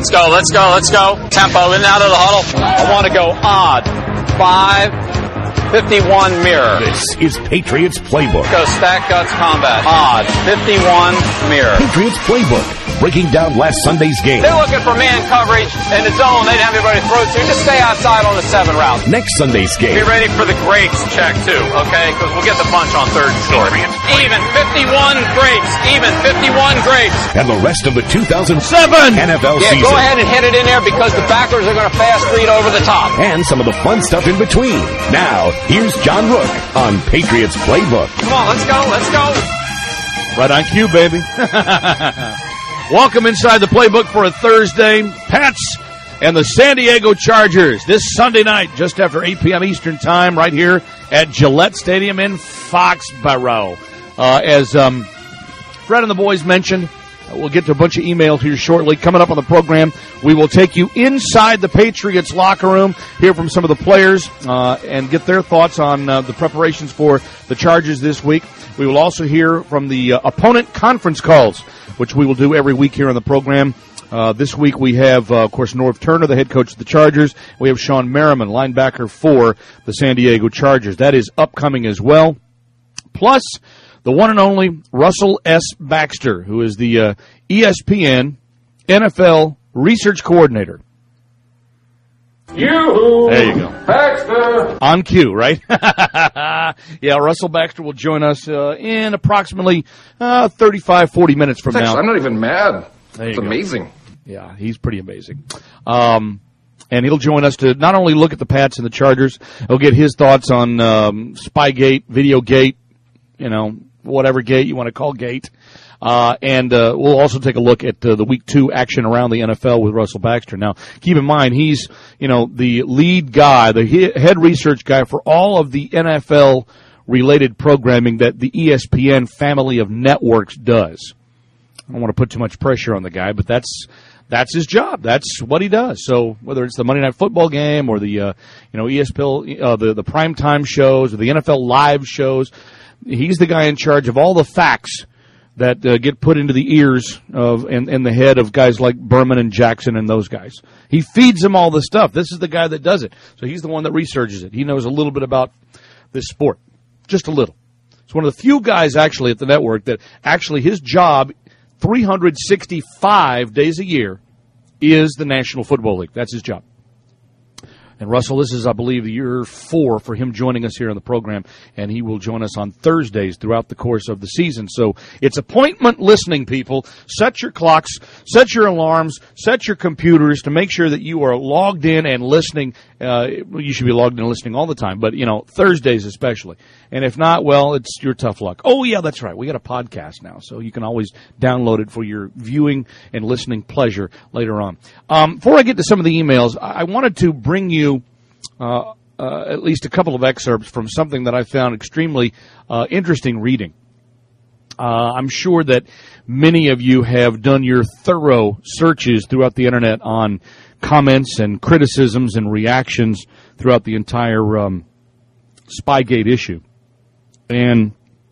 Let's go. Tempo in and out of the huddle. I want to go odd. 5-51 mirror. This is Patriots Playbook. Go stack guts combat. Odd. 51 mirror. Patriots Playbook. Breaking down last Sunday's game. They're looking for man coverage in the zone. They didn't have anybody to throw to. Just stay outside on the 7 route. Next Sunday's game. Be ready for the greats check, too, okay? Because we'll get the punch on 3rd and short. Even 51 greats. Even 51 greats. And the rest of the 2007 NFL season. Go ahead and hit it in there because the backers are going to fast read over the top. And some of the fun stuff in between. Now, here's John Rook on Patriots Playbook. Come on, let's go. Right on cue, baby. Welcome inside the Playbook for a Thursday. Pats and the San Diego Chargers this Sunday night, just after 8 p.m. Eastern Time, right here at Gillette Stadium in Foxborough. As Fred and the boys mentioned, we'll get to a bunch of emails here shortly. Coming up on the program, we will take you inside the Patriots locker room, hear from some of the players, and get their thoughts on the preparations for the Chargers this week. We will also hear from the opponent conference calls, which we will do every week here on the program. This week we have, of course, Norv Turner, the head coach of the Chargers. We have Sean Merriman, linebacker for the San Diego Chargers. That is upcoming as well. Plus, the one and only Russell S. Baxter, who is the ESPN NFL research coordinator. Yoo-hoo! There you go. Baxter! On cue, right? Yeah, Russell Baxter will join us in approximately 35, 40 minutes from now. I'm not even mad. It's go. amazing. Yeah, he's pretty amazing. And he'll join us to not only look at the Pats and the Chargers, he'll get his thoughts on Spygate, Videogate, whatever gate you want to call gate. And we'll also take a look at the Week 2 action around the NFL with Russell Baxter. Now, keep in mind, he's, the lead guy, the head research guy for all of the NFL-related programming that the ESPN family of networks does. I don't want to put too much pressure on the guy, but that's his job. That's what he does. So whether it's the Monday Night Football game or the, ESPN, the primetime shows or the NFL live shows, he's the guy in charge of all the facts that get put into the ears of and the head of guys like Berman and Jackson and those guys. He feeds them all the stuff. This is the guy that does it. So he's the one that researches it. He knows a little bit about this sport. Just a little. It's one of the few guys actually at the network that actually his job 365 days a year is the National Football League. That's his job. And Russell, this is, I believe, year 4 for him joining us here on the program, and he will join us on Thursdays throughout the course of the season. So it's appointment listening, people. Set your clocks, set your alarms, set your computers to make sure that you are logged in and listening. You should be logged in and listening all the time, but, Thursdays especially. And if not, well, it's your tough luck. Oh, yeah, that's right. We got a podcast now, so you can always download it for your viewing and listening pleasure later on. Before I get to some of the emails, I wanted to bring you at least a couple of excerpts from something that I found extremely interesting reading. I'm sure that many of you have done your thorough searches throughout the Internet on comments and criticisms and reactions throughout the entire Spygate issue. And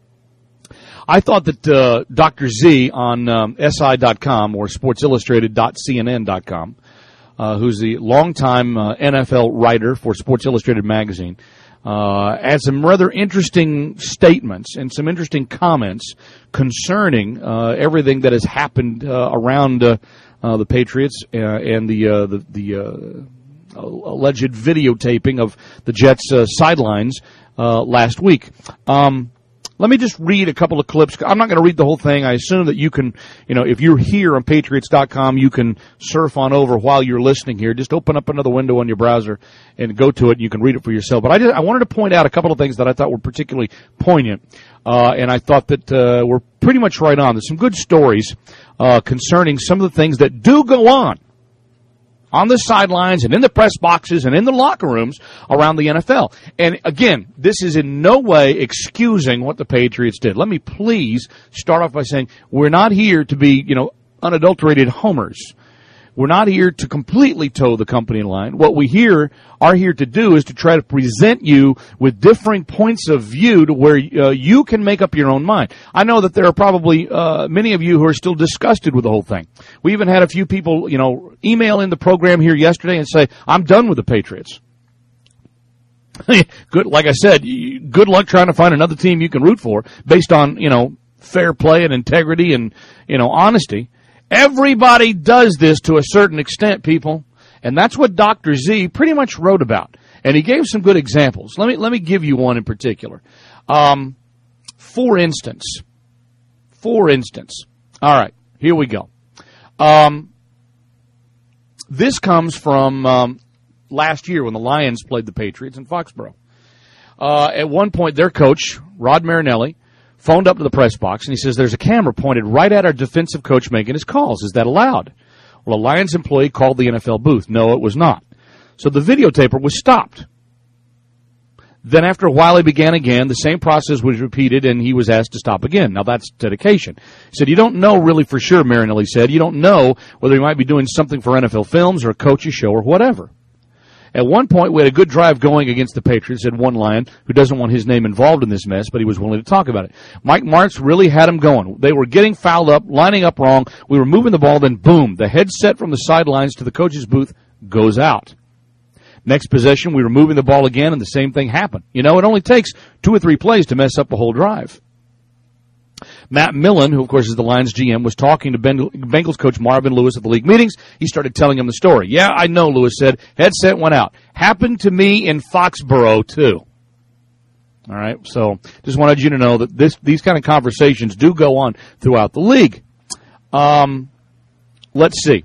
I thought that Dr. Z on SI.com or SportsIllustrated.CNN.com, who's the longtime NFL writer for Sports Illustrated magazine, had some rather interesting statements and some interesting comments concerning everything that has happened around the Patriots and the alleged videotaping of the Jets' sidelines last week. Let me just read a couple of clips. I'm not going to read the whole thing. I assume that you can, if you're here on Patriots.com, you can surf on over while you're listening here. Just open up another window on your browser and go to it, and you can read it for yourself. But I wanted to point out a couple of things that I thought were particularly poignant, and I thought that were pretty much right on. There's some good stories concerning some of the things that do go on the sidelines and in the press boxes and in the locker rooms around the NFL. And again, this is in no way excusing what the Patriots did. Let me please start off by saying we're not here to be, unadulterated homers. We're not here to completely toe the company line. What we are here to do is to try to present you with differing points of view to where you can make up your own mind. I know that there are probably many of you who are still disgusted with the whole thing. We even had a few people, email in the program here yesterday and say, I'm done with the Patriots. Good, like I said, good luck trying to find another team you can root for based on, fair play and integrity and, honesty. Everybody does this to a certain extent, people, and that's what Dr. Z pretty much wrote about. And he gave some good examples. Let me give you one in particular. For instance. All right, here we go. This comes from last year when the Lions played the Patriots in Foxborough. At one point, their coach, Rod Marinelli, phoned up to the press box, and he says, there's a camera pointed right at our defensive coach making his calls. Is that allowed? Well, a Lions employee called the NFL booth. No, it was not. So the videotaper was stopped. Then after a while, he began again. The same process was repeated, and he was asked to stop again. Now, that's dedication. He said, you don't know really for sure, Marinelli said. You don't know whether he might be doing something for NFL Films or a coach's show or whatever. At one point, we had a good drive going against the Patriots, said one Lion, who doesn't want his name involved in this mess, but he was willing to talk about it. Mike Martz really had him going. They were getting fouled up, lining up wrong. We were moving the ball, then boom, the headset from the sidelines to the coach's booth goes out. Next possession, we were moving the ball again, and the same thing happened. It only takes 2 or 3 plays to mess up a whole drive. Matt Millen, who of course is the Lions GM, was talking to Bengals coach Marvin Lewis at the league meetings. He started telling him the story. Yeah, I know, Lewis said. Headset went out. Happened to me in Foxborough, too. All right, so just wanted you to know that these kind of conversations do go on throughout the league. Let's see.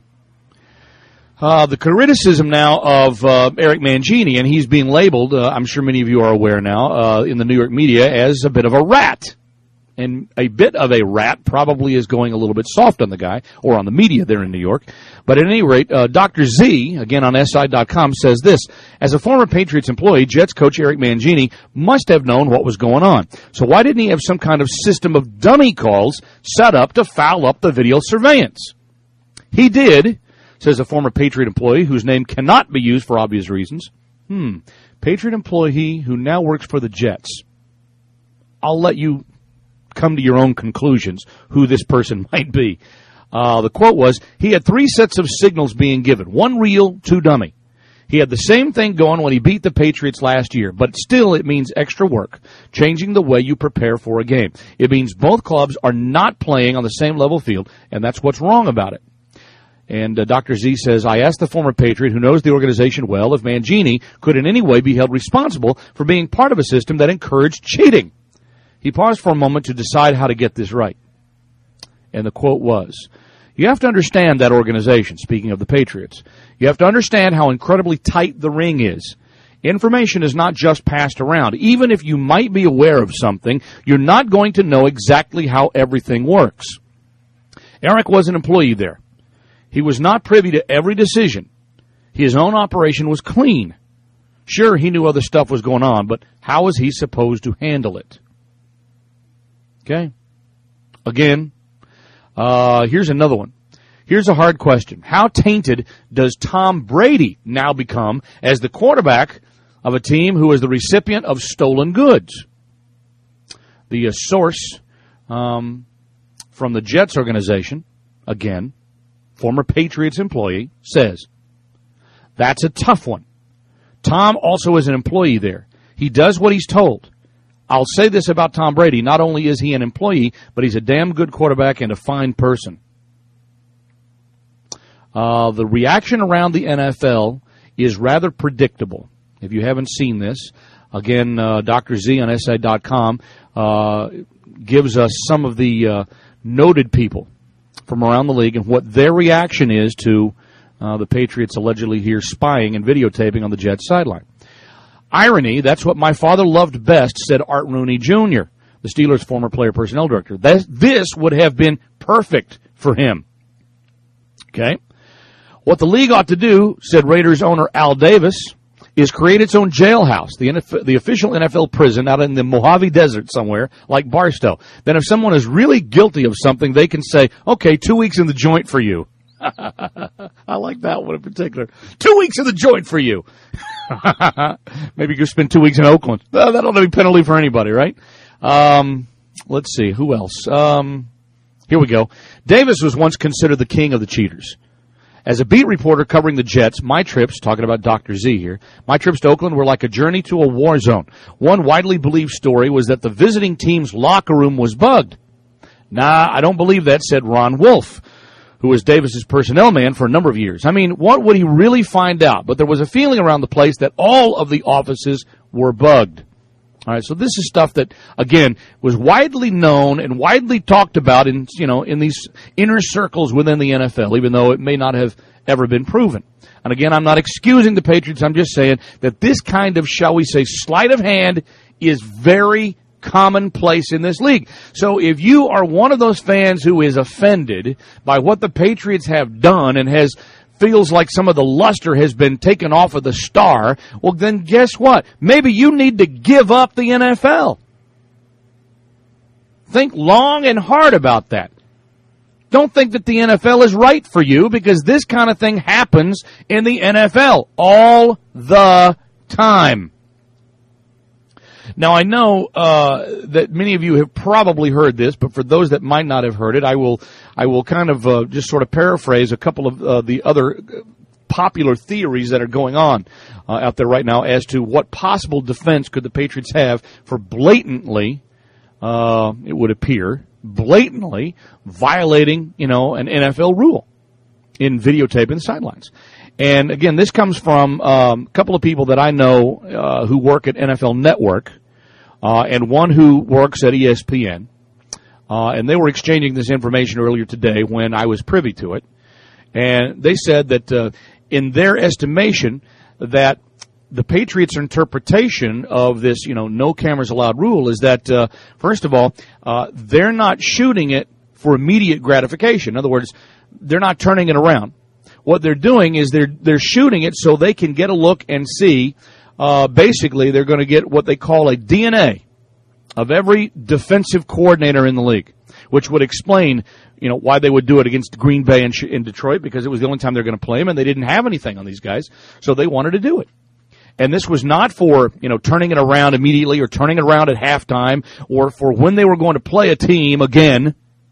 The criticism now of Eric Mangini, and he's being labeled, I'm sure many of you are aware now, in the New York media as a bit of a rat. And a bit of a rat probably is going a little bit soft on the guy, or on the media there in New York. But at any rate, Dr. Z, again on SI.com, says this. As a former Patriots employee, Jets coach Eric Mangini must have known what was going on. So why didn't he have some kind of system of dummy calls set up to foul up the video surveillance? He did, says a former Patriot employee whose name cannot be used for obvious reasons. Patriot employee who now works for the Jets. I'll let you come to your own conclusions who this person might be. The quote was, he had 3 sets of signals being given, 1 real, 2 dummy. He had the same thing going when he beat the Patriots last year, but still it means extra work, changing the way you prepare for a game. It means both clubs are not playing on the same level field, and that's what's wrong about it. And Dr. Z says, I asked the former Patriot who knows the organization well if Mangini could in any way be held responsible for being part of a system that encouraged cheating. He paused for a moment to decide how to get this right. And the quote was, you have to understand that organization, speaking of the Patriots. You have to understand how incredibly tight the ring is. Information is not just passed around. Even if you might be aware of something, you're not going to know exactly how everything works. Eric was an employee there. He was not privy to every decision. His own operation was clean. Sure, he knew other stuff was going on, but how was he supposed to handle it? Okay. Again, here's another one. Here's a hard question. How tainted does Tom Brady now become as the quarterback of a team who is the recipient of stolen goods? The source from the Jets organization, again, former Patriots employee, says, that's a tough one. Tom also is an employee there. He does what he's told. I'll say this about Tom Brady. Not only is he an employee, but he's a damn good quarterback and a fine person. The reaction around the NFL is rather predictable. If you haven't seen this, again, Dr. Z on SI.com gives us some of the noted people from around the league and what their reaction is to the Patriots allegedly here spying and videotaping on the Jets sideline. Irony, that's what my father loved best, said Art Rooney Jr., the Steelers' former player personnel director. This would have been perfect for him. Okay? What the league ought to do, said Raiders owner Al Davis, is create its own jailhouse, the official NFL prison out in the Mojave Desert somewhere, like Barstow. Then if someone is really guilty of something, they can say, okay, 2 weeks in the joint for you. I like that one in particular. 2 weeks in the joint for you. Maybe you could spend 2 weeks in Oakland. That'll be penalty for anybody, right? Let's see. Who else? Here we go. Davis was once considered the king of the cheaters. As a beat reporter covering the Jets, my trips, talking about Dr. Z here, my trips to Oakland were like a journey to a war zone. One widely believed story was that the visiting team's locker room was bugged. Nah, I don't believe that, said Ron Wolf, who was Davis's personnel man for a number of years. I mean, what would he really find out? But there was a feeling around the place that all of the offices were bugged. All right, so this is stuff that, again, was widely known and widely talked about in these inner circles within the NFL, even though it may not have ever been proven. And again, I'm not excusing the Patriots. I'm just saying that this kind of, shall we say, sleight of hand is very commonplace in this league. So if you are one of those fans who is offended by what the Patriots have done and feels like some of the luster has been taken off of the star, well, then guess what? Maybe you need to give up the NFL. Think long and hard about that. Don't think that the NFL is right for you, because this kind of thing happens in the NFL all the time. Now, I know that many of you have probably heard this, but for those that might not have heard it, I will kind of just sort of paraphrase a couple of the other popular theories that are going on out there right now as to what possible defense could the Patriots have for blatantly, it would appear, blatantly violating, an NFL rule in videotaping the sidelines. And again, this comes from a couple of people that I know who work at NFL Network, and one who works at ESPN. And they were exchanging this information earlier today when I was privy to it. And they said that in their estimation that the Patriots' interpretation of this, no cameras allowed rule is that, first of all, they're not shooting it for immediate gratification. In other words, they're not turning it around. What they're doing is they're shooting it so they can get a look and see. Basically, they're going to get what they call a DNA of every defensive coordinator in the league, which would explain, why they would do it against Green Bay in Detroit, because it was the only time they're going to play them, and they didn't have anything on these guys, so they wanted to do it. And this was not for, turning it around immediately or turning it around at halftime or for when they were going to play a team again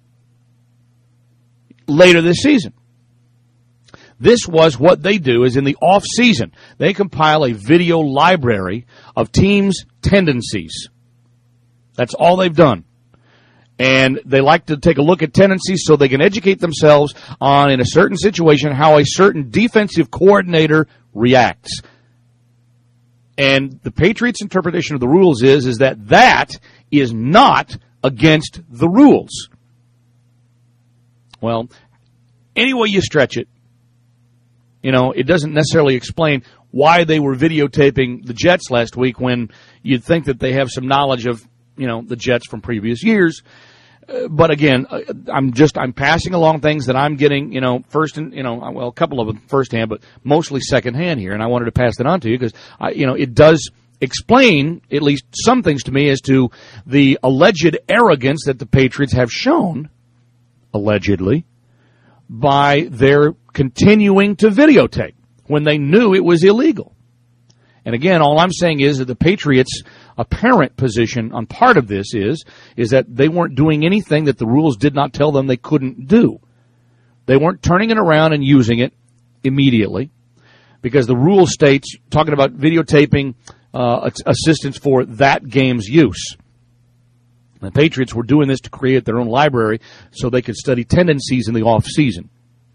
later this season. This was what they do is in the off season. They compile a video library of teams' tendencies. That's all they've done. And they like to take a look at tendencies so they can educate themselves on, in a certain situation, how a certain defensive coordinator reacts. And the Patriots' interpretation of the rules is that is not against the rules. Well, any way you stretch it, it doesn't necessarily explain why they were videotaping the Jets last week when you'd think that they have some knowledge of, the Jets from previous years. But again, I'm passing along things that I'm getting, first and, a couple of them firsthand, but mostly secondhand here. And I wanted to pass that on to you because, it does explain at least some things to me as to the alleged arrogance that the Patriots have shown, allegedly, by their continuing to videotape when they knew it was illegal. And again, all I'm saying is that the Patriots' apparent position on part of this is that they weren't doing anything that the rules did not tell them they couldn't do. They weren't turning it around and using it immediately because the rule states, talking about videotaping assistance for that game's use. The Patriots were doing this to create their own library so they could study tendencies in the off season.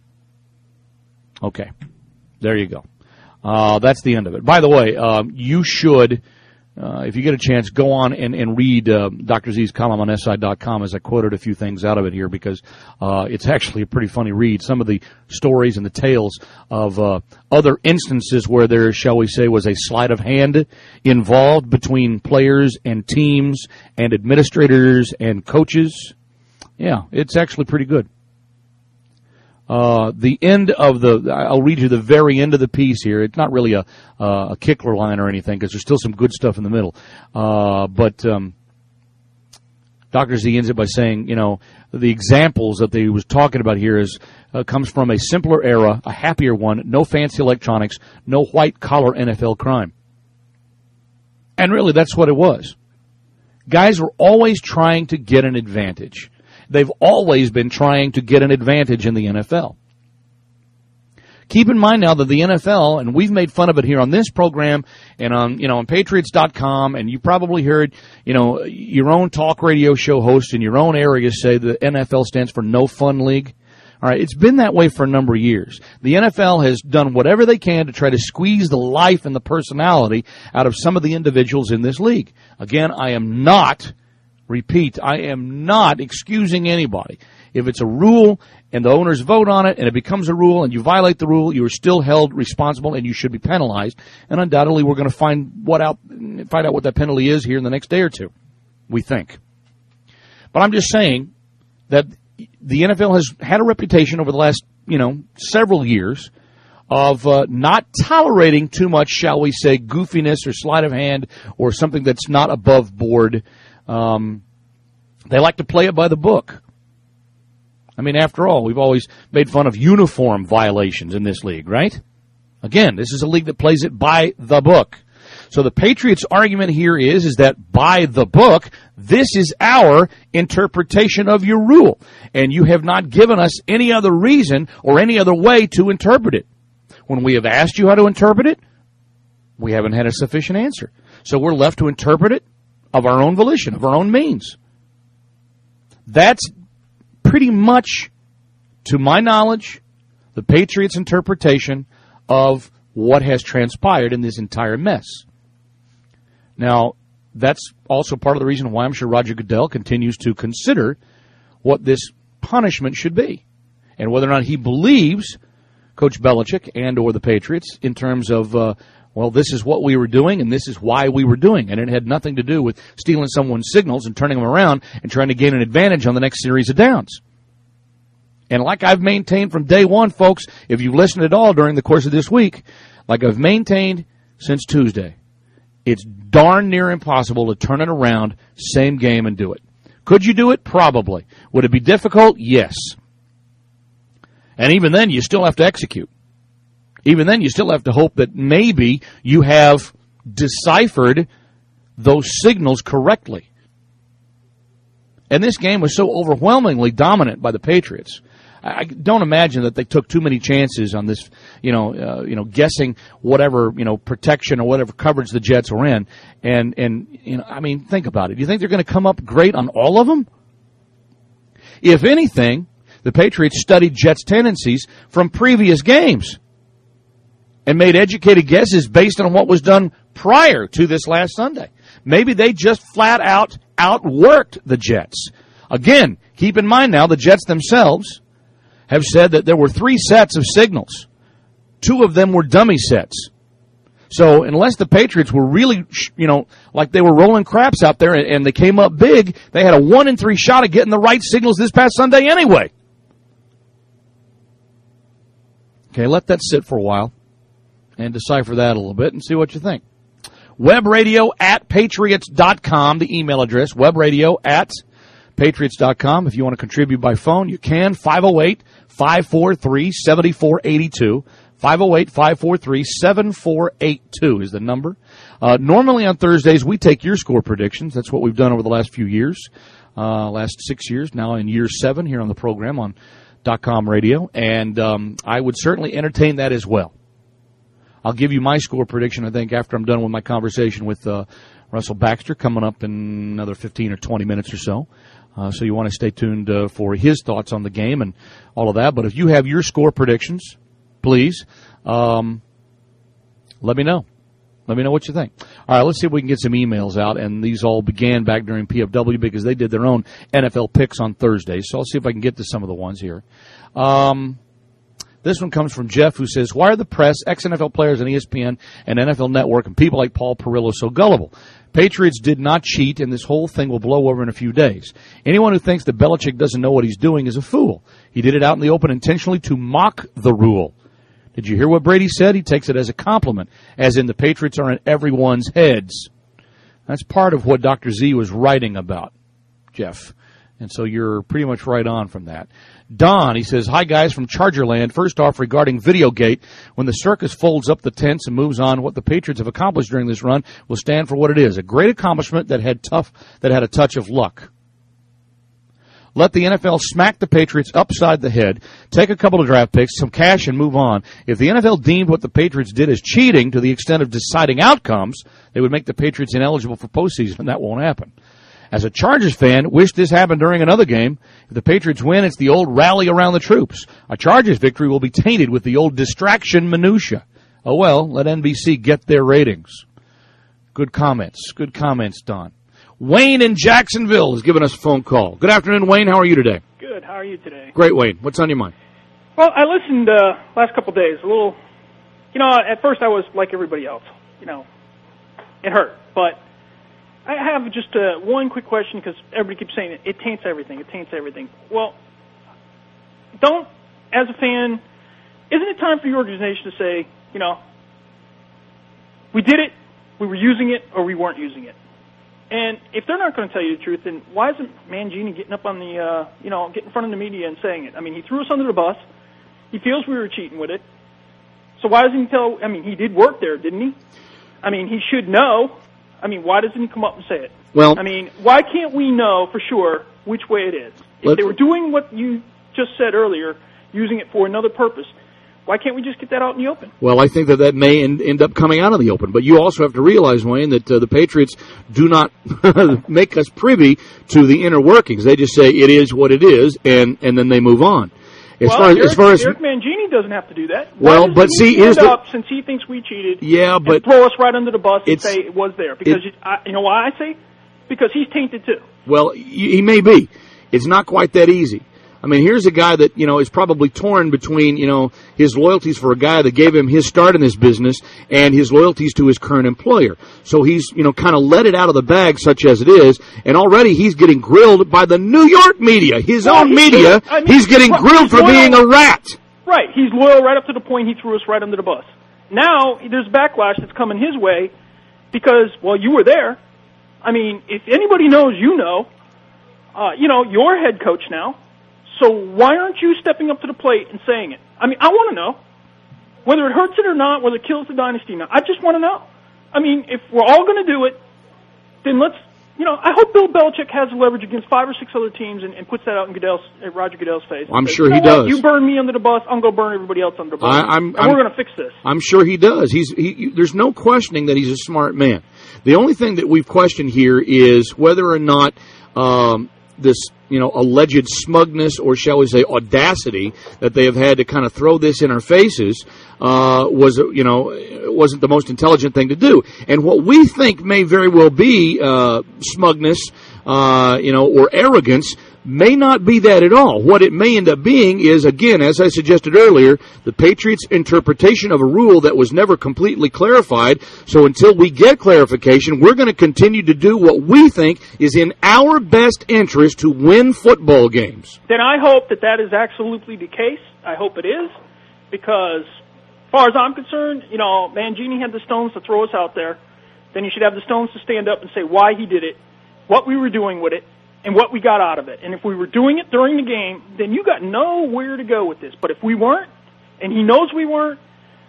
Okay, there you go. That's the end of it. By the way, you should, if you get a chance, go on and read Dr. Z's column on SI.com, as I quoted a few things out of it here, because it's actually a pretty funny read. Some of the stories and the tales of other instances where there, shall we say, was a sleight of hand involved between players and teams and administrators and coaches. Yeah, it's actually pretty good. The end of I'll read you the very end of the piece here. It's not really a Kickler line or anything because there's still some good stuff in the middle. But Dr. Z ends it by saying, the examples that he was talking about here comes from a simpler era, a happier one, no fancy electronics, no white-collar NFL crime. And really, that's what it was. Guys were always trying to get an advantage. They've always been trying to get an advantage in the NFL. Keep in mind now that the NFL, and we've made fun of it here on this program and on Patriots.com, and you probably heard, your own talk radio show host in your own area say the NFL stands for No Fun League. All right, it's been that way for a number of years. The NFL has done whatever they can to try to squeeze the life and the personality out of some of the individuals in this league. Again, I am not excusing anybody. If it's a rule and the owners vote on it and it becomes a rule and you violate the rule, you are still held responsible and you should be penalized. And undoubtedly we're going to find out what that penalty is here in the next day or two, we think. But I'm just saying that the NFL has had a reputation over the last, several years of not tolerating too much, shall we say, goofiness or sleight of hand or something that's not above board. They like to play it by the book. I mean, after all, we've always made fun of uniform violations in this league, right? Again, this is a league that plays it by the book. So the Patriots' argument here is that by the book, this is our interpretation of your rule. And you have not given us any other reason or any other way to interpret it. When we have asked you how to interpret it, we haven't had a sufficient answer. So we're left to interpret it of our own volition, of our own means. That's pretty much, to my knowledge, the Patriots' interpretation of what has transpired in this entire mess. Now, that's also part of the reason why I'm sure Roger Goodell continues to consider what this punishment should be and whether or not he believes Coach Belichick and or the Patriots in terms of, this is what we were doing and this is why we were doing it. And it had nothing to do with stealing someone's signals and turning them around and trying to gain an advantage on the next series of downs. And like I've maintained from day one, folks, if you've listened at all during the course of this week, like I've maintained since Tuesday, it's darn near impossible to turn it around, same game, and do it. Could you do it? Probably. Would it be difficult? Yes. And even then, you still have to execute. Even then, you still have to hope that maybe you have deciphered those signals correctly. And this game was so overwhelmingly dominant by the Patriots. I don't imagine that they took too many chances on this, guessing whatever, protection or whatever coverage the Jets were in. And think about it. Do you think they're going to come up great on all of them? If anything, the Patriots studied Jets' tendencies from previous games and made educated guesses based on what was done prior to this last Sunday. Maybe they just flat out outworked the Jets. Again, keep in mind now the Jets themselves have said that there were 3 sets of signals. 2 of them were dummy sets. So unless the Patriots were really, like they were rolling craps out there and they came up big, they had a 1 in 3 shot of getting the right signals this past Sunday anyway. Okay, let that sit for a while and decipher that a little bit and see what you think. webradio@patriots.com, the email address, webradio@patriots.com. If you want to contribute by phone, you can. 508-543-7482. 508-543-7482 is the number. Normally on Thursdays, we take your score predictions. That's what we've done over the last few years, last 6 years, now in year 7 here on the program on .com radio. And I would certainly entertain that as well. I'll give you my score prediction, I think, after I'm done with my conversation with Russell Baxter coming up in another 15 or 20 minutes or so. So you want to stay tuned for his thoughts on the game and all of that. But if you have your score predictions, please let me know. Let me know what you think. All right, let's see if we can get some emails out. And these all began back during PFW because they did their own NFL picks on Thursdays. So I'll see if I can get to some of the ones here. This one comes from Jeff, who says, why are the press, ex-NFL players on ESPN and NFL Network and people like Paul Perillo so gullible? Patriots did not cheat, and this whole thing will blow over in a few days. Anyone who thinks that Belichick doesn't know what he's doing is a fool. He did it out in the open intentionally to mock the rule. Did you hear what Brady said? He takes it as a compliment, as in the Patriots are in everyone's heads. That's part of what Dr. Z was writing about. Jeff. And so you're pretty much right on from that. Don, he says, hi, guys, from Chargerland. First off, regarding Videogate, when the circus folds up the tents and moves on, what the Patriots have accomplished during this run will stand for what it is, a great accomplishment that had a touch of luck. Let the NFL smack the Patriots upside the head, take a couple of draft picks, some cash, and move on. If the NFL deemed what the Patriots did as cheating to the extent of deciding outcomes, they would make the Patriots ineligible for postseason, and that won't happen. As a Chargers fan, wish this happened during another game. If the Patriots win, it's the old rally around the troops. A Chargers victory will be tainted with the old distraction minutia. Oh, well, let NBC get their ratings. Good comments, Don. Wayne in Jacksonville has given us a phone call. Good afternoon, Wayne. How are you today? Good. How are you today? Great, Wayne. What's on your mind? Well, I listened last couple of days. A little, at first I was like everybody else. It hurt. But I have just one quick question because everybody keeps saying it taints everything. It taints everything. Well, as a fan, isn't it time for your organization to say, we did it, we were using it, or we weren't using it? And if they're not going to tell you the truth, then why isn't Mangini getting up on the, get in front of the media and saying it? I mean, he threw us under the bus. He feels we were cheating with it. So why doesn't he he did work there, didn't he? I mean, he should know. I mean, why doesn't he come up and say it? Well, I mean, why can't we know for sure which way it is? If they were doing what you just said earlier, using it for another purpose, why can't we just get that out in the open? Well, I think that may end up coming out in the open. But you also have to realize, Wayne, that the Patriots do not make us privy to the inner workings. They just say it is what it is, and then they move on. As far as Eric Mangini doesn't have to do that. Well, but see, here's since he thinks we cheated. Yeah, but and throw us right under the bus and say it was there because you know why I say? Because he's tainted too. Well, he may be. It's not quite that easy. I mean, here's a guy that, is probably torn between, his loyalties for a guy that gave him his start in this business and his loyalties to his current employer. So he's, kind of let it out of the bag such as it is, and already he's getting grilled by the New York media, his own media. He's getting grilled for being a rat. Right. He's loyal right up to the point he threw us right under the bus. Now, there's backlash that's coming his way because, you were there. I mean, if anybody knows, you're head coach now. So why aren't you stepping up to the plate and saying it? I mean, I want to know. Whether it hurts it or not, whether it kills the dynasty or not, I just want to know. I mean, if we're all going to do it, then let's, I hope Bill Belichick has leverage against 5 or 6 other teams and puts that out in Roger Goodell's face. I'm sure he does. You burn me under the bus, I'm going to burn everybody else under the bus. And we're going to fix this. I'm sure he does. There's no questioning that he's a smart man. The only thing that we've questioned here is whether or not this, alleged smugness or shall we say audacity that they have had to kind of throw this in our faces wasn't the most intelligent thing to do. And what we think may very well be smugness, or arrogance may not be that at all. What it may end up being is, again, as I suggested earlier, the Patriots' interpretation of a rule that was never completely clarified. So until we get clarification, we're going to continue to do what we think is in our best interest to win football games. Then I hope that is absolutely the case. I hope it is, because as far as I'm concerned, Mangini had the stones to throw us out there. Then he should have the stones to stand up and say why he did it, what we were doing with it, and what we got out of it. And if we were doing it during the game, then you got nowhere to go with this. But if we weren't, and he knows we weren't,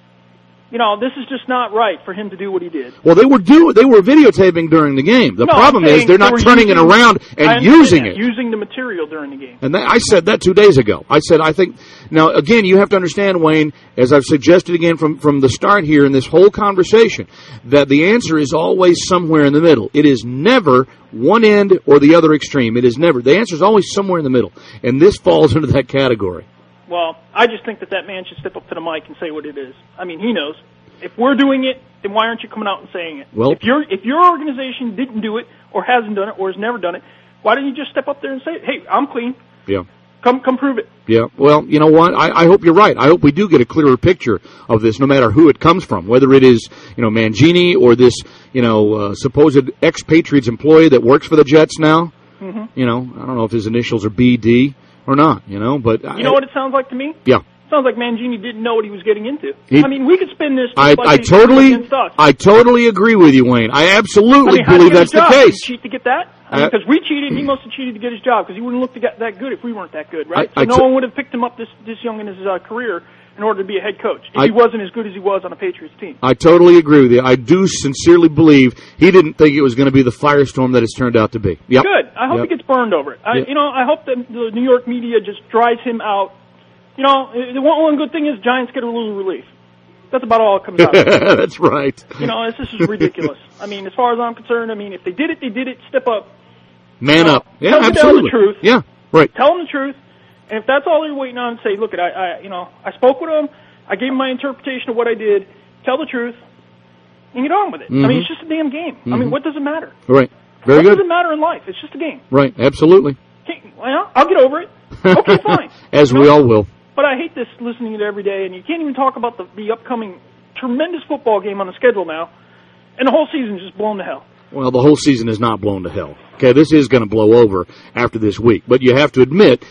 this is just not right for him to do what he did. Well, they were videotaping during the game. The problem is they're not turning it around and using it. Using the material during the game. And I said that 2 days ago. I think, now again, you have to understand, Wayne, as I've suggested again from the start here in this whole conversation, that the answer is always somewhere in the middle. It is never one end or the other extreme. It is never. The answer is always somewhere in the middle. And this falls into that category. Well, I just think that man should step up to the mic and say what it is. I mean, he knows. If we're doing it, then why aren't you coming out and saying it? Well, if your organization didn't do it or hasn't done it or has never done it, why didn't you just step up there and say, hey, I'm clean. Yeah. Come prove it. Yeah. Well, you know what? I hope you're right. I hope we do get a clearer picture of this, no matter who it comes from, whether it is, Mangini or this, supposed ex-Patriots employee that works for the Jets now. Mm-hmm. I don't know if his initials are BD or not, but... You know what it sounds like to me? Yeah. It Sounds like Mangini didn't know what he was getting into. I mean, we could spin this. I totally agree with you, Wayne. I absolutely believe that's the case. Did he cheat to get that? Because we cheated, he must have cheated to get his job, because he wouldn't look that good if we weren't that good, right? So no one would have picked him up this young in his career in order to be a head coach if he wasn't as good as he was on a Patriots team. I totally agree with you. I do sincerely believe he didn't think it was going to be the firestorm that it's turned out to be. Yep. Good. I hope he gets burned over it. I hope that the New York media just dries him out. You know, the one good thing is Giants get a little relief. That's about all it comes out to. That's right. You know, this is ridiculous. I mean, as far as I'm concerned, I mean, if they did it, they did it. Step up. Man up. Yeah, tell absolutely. Tell the truth. Yeah, right. Tell them the truth. And if that's all they're waiting on, say, look, I spoke with him. I gave him my interpretation of what I did. Tell the truth and get on with it. I mean, it's just a damn game. I mean, what does it matter? Right. Very good. What does it matter in life? It's just a game. Right. Absolutely. Well, I'll get over it. Okay, fine. As we all will. But I hate this listening to it every day, and you can't even talk about the upcoming tremendous football game on the schedule now, and the whole season's just blown to hell. Well, the whole season is not blown to hell. Okay, this is going to blow over after this week. But you have to admit,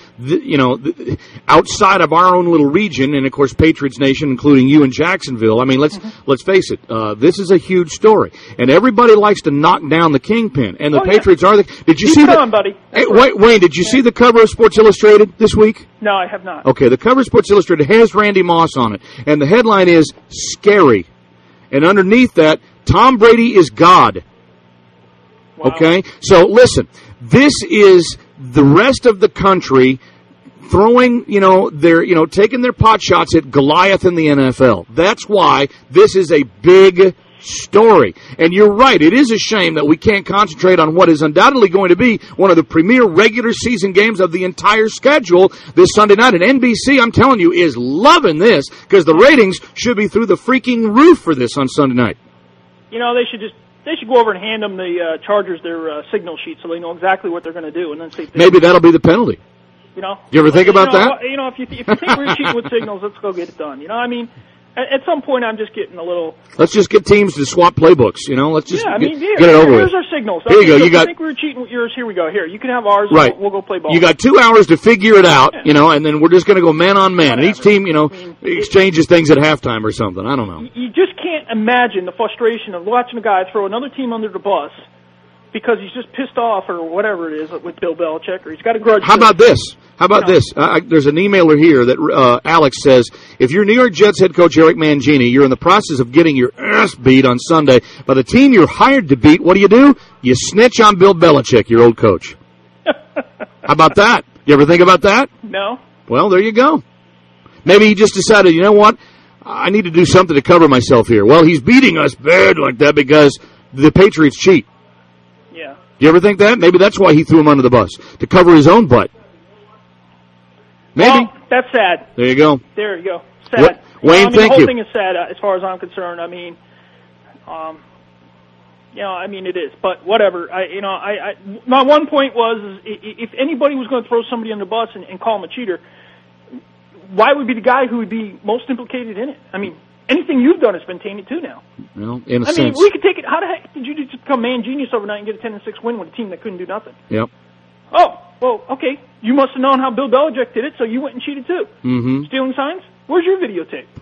outside of our own little region, and of course Patriots Nation, including you in Jacksonville, I mean, let's face it, this is a huge story. And everybody likes to knock down the kingpin. And the Patriots are the... Did you see that? Buddy. Hey, Wayne, did you see the cover of Sports Illustrated this week? No, I have not. Okay, the cover of Sports Illustrated has Randy Moss on it. And the headline is, Scary. And underneath that, Tom Brady is God. Wow. Okay, so listen, this is the rest of the country throwing, taking their pot shots at Goliath in the NFL. That's why this is a big story. And you're right, it is a shame that we can't concentrate on what is undoubtedly going to be one of the premier regular season games of the entire schedule this Sunday night. And NBC, I'm telling you, is loving this because the ratings should be through the freaking roof for this on Sunday night. You know, they should go over and hand them the Chargers their signal sheet so they know exactly what they're going to do, and then say maybe that'll be the penalty. You know, you ever think about that? You know, if you think we're cheating with signals, let's go get it done. You know, I mean, at some point, I'm just getting a little. Let's just get teams to swap playbooks. You know, let's just get it over with. Here's our signals. Here you go. You think we were cheating with yours? Here we go. Here, you can have ours. Right. We'll go play ball. You got 2 hours to figure it out. You know, and then we're just going to go man on man. And each team, exchanges things at halftime or something. I don't know. You just can't imagine the frustration of watching a guy throw another team under the bus because he's just pissed off or whatever it is with Bill Belichick, or he's got a grudge. How about this? There's an emailer here that Alex says, if you're New York Jets head coach Eric Mangini, you're in the process of getting your ass beat on Sunday by the team you're hired to beat. What do? You snitch on Bill Belichick, your old coach. How about that? You ever think about that? No. Well, there you go. Maybe he just decided, you know what? I need to do something to cover myself here. Well, he's beating us bad like that because the Patriots cheat. Yeah. Do you ever think that? Maybe that's why he threw him under the bus, to cover his own butt. Maybe. Well, that's sad. There you go. There you go. Sad. Wayne, thank you. The whole thing is sad as far as I'm concerned. I mean, it is. But whatever. My one point was, if anybody was going to throw somebody under the bus and call him a cheater, why would be the guy who would be most implicated in it? I mean, anything you've done has been tainted too now. Well, in a sense. I mean, we could take it. How the heck did you just become man genius overnight and get a 10-6 win with a team that couldn't do nothing? Yep. Oh, well, okay. You must have known how Bill Belichick did it, so you went and cheated too. Mm-hmm. Stealing signs? Where's your videotape?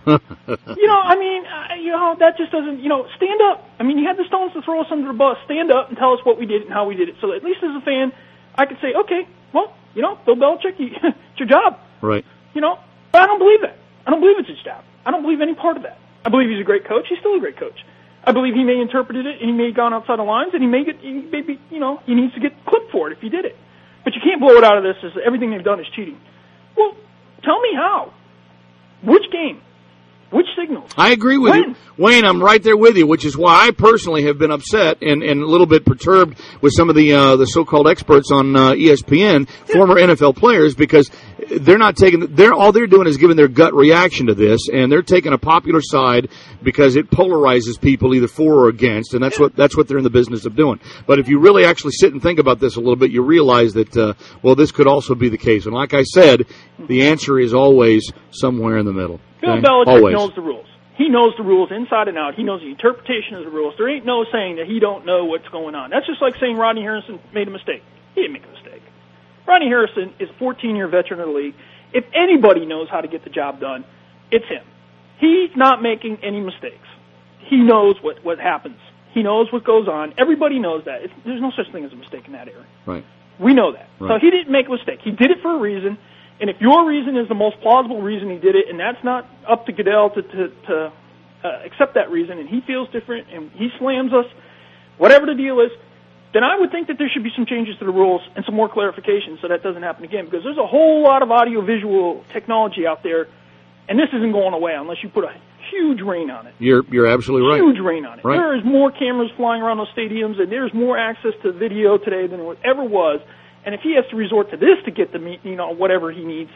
That just doesn't, stand up. I mean, you had the stones to throw us under the bus. Stand up and tell us what we did and how we did it. So at least as a fan, I could say, okay, well, Bill Belichick, it's your job. Right. But I don't believe that. I don't believe it's his job. I don't believe any part of that. I believe he's a great coach. He's still a great coach. I believe he may have interpreted it, and he may have gone outside the lines, and he needs to get clipped for it if he did it. But you can't blow it out of this as everything they've done is cheating. Well, tell me how. Which game? Which signals? I agree with you. Wayne, I'm right there with you, which is why I personally have been upset and a little bit perturbed with some of the so-called experts on ESPN, former NFL players, because they're not taking, all they're doing is giving their gut reaction to this, and they're taking a popular side because it polarizes people either for or against, and that's what they're in the business of doing. But if you really actually sit and think about this a little bit, you realize that, this could also be the case. And like I said, the answer is always somewhere in the middle. Bill Belichick knows the rules. He knows the rules inside and out. He knows the interpretation of the rules. There ain't no saying that he don't know what's going on. That's just like saying Rodney Harrison made a mistake. He didn't make a mistake. Rodney Harrison is a 14-year veteran of the league, If anybody knows how to get the job done, it's him. He's not making any mistakes. He knows what happens. He knows what goes on. Everybody knows that. There's no such thing as a mistake in that area. Right. We know that. Right. So he didn't make a mistake. He did it for a reason, and if your reason is the most plausible reason he did it, and that's not up to Goodell to accept that reason, and he feels different, and he slams us, whatever the deal is, then I would think that there should be some changes to the rules and some more clarification so that doesn't happen again, because there's a whole lot of audio-visual technology out there, and this isn't going away unless you put a huge rein on it. You're absolutely right. Huge rein on it. Right. There is more cameras flying around those stadiums, and there's more access to video today than there ever was. And if he has to resort to this to get the whatever he needs,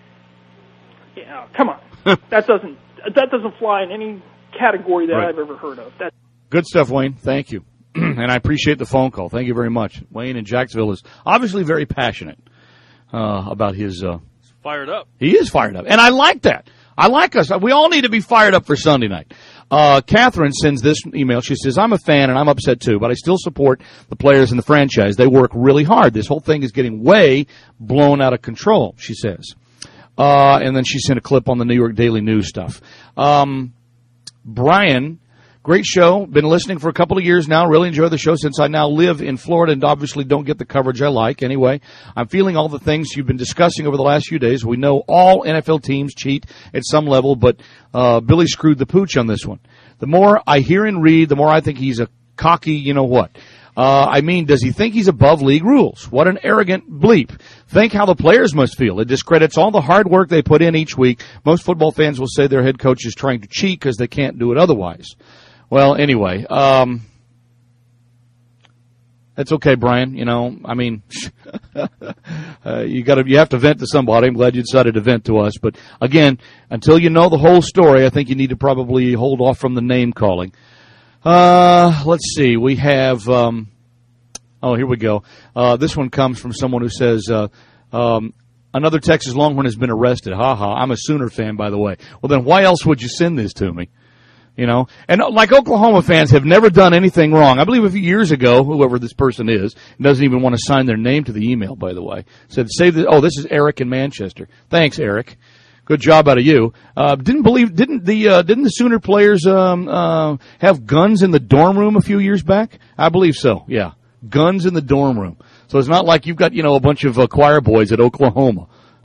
come on, that doesn't fly in any category that I've ever heard of. Good stuff, Wayne. Thank you. And I appreciate the phone call. Thank you very much. Wayne in Jacksonville is obviously very passionate about his. Fired up. He is fired up, and I like that. I like us. We all need to be fired up for Sunday night. Catherine sends this email. She says, I'm a fan, and I'm upset too, but I still support the players in the franchise. They work really hard. This whole thing is getting way blown out of control, she says. And then she sent a clip on the New York Daily News stuff. Brian, great show. Been listening for a couple of years now. Really enjoy the show since I now live in Florida and obviously don't get the coverage I like. Anyway, I'm feeling all the things you've been discussing over the last few days. We know all NFL teams cheat at some level, but Billy screwed the pooch on this one. The more I hear and read, the more I think he's a cocky you-know-what. Does he think he's above league rules? What an arrogant bleep. Think how the players must feel. It discredits all the hard work they put in each week. Most football fans will say their head coach is trying to cheat because they can't do it otherwise. Well, anyway, that's okay, Brian. You have to vent to somebody. I'm glad you decided to vent to us. But again, until you know the whole story, I think you need to probably hold off from the name calling. Let's see. We have, here we go. This one comes from someone who says, another Texas Longhorn has been arrested. Ha ha. I'm a Sooner fan, by the way. Well, then why else would you send this to me? And like Oklahoma fans have never done anything wrong. I believe a few years ago, whoever this person is, doesn't even want to sign their name to the email, by the way, said, save this. Oh, this is Eric in Manchester. Thanks, Eric. Good job out of you. Didn't the Sooner players, have guns in the dorm room a few years back? I believe so. Yeah. Guns in the dorm room. So it's not like you've got, a bunch of choir boys at Oklahoma.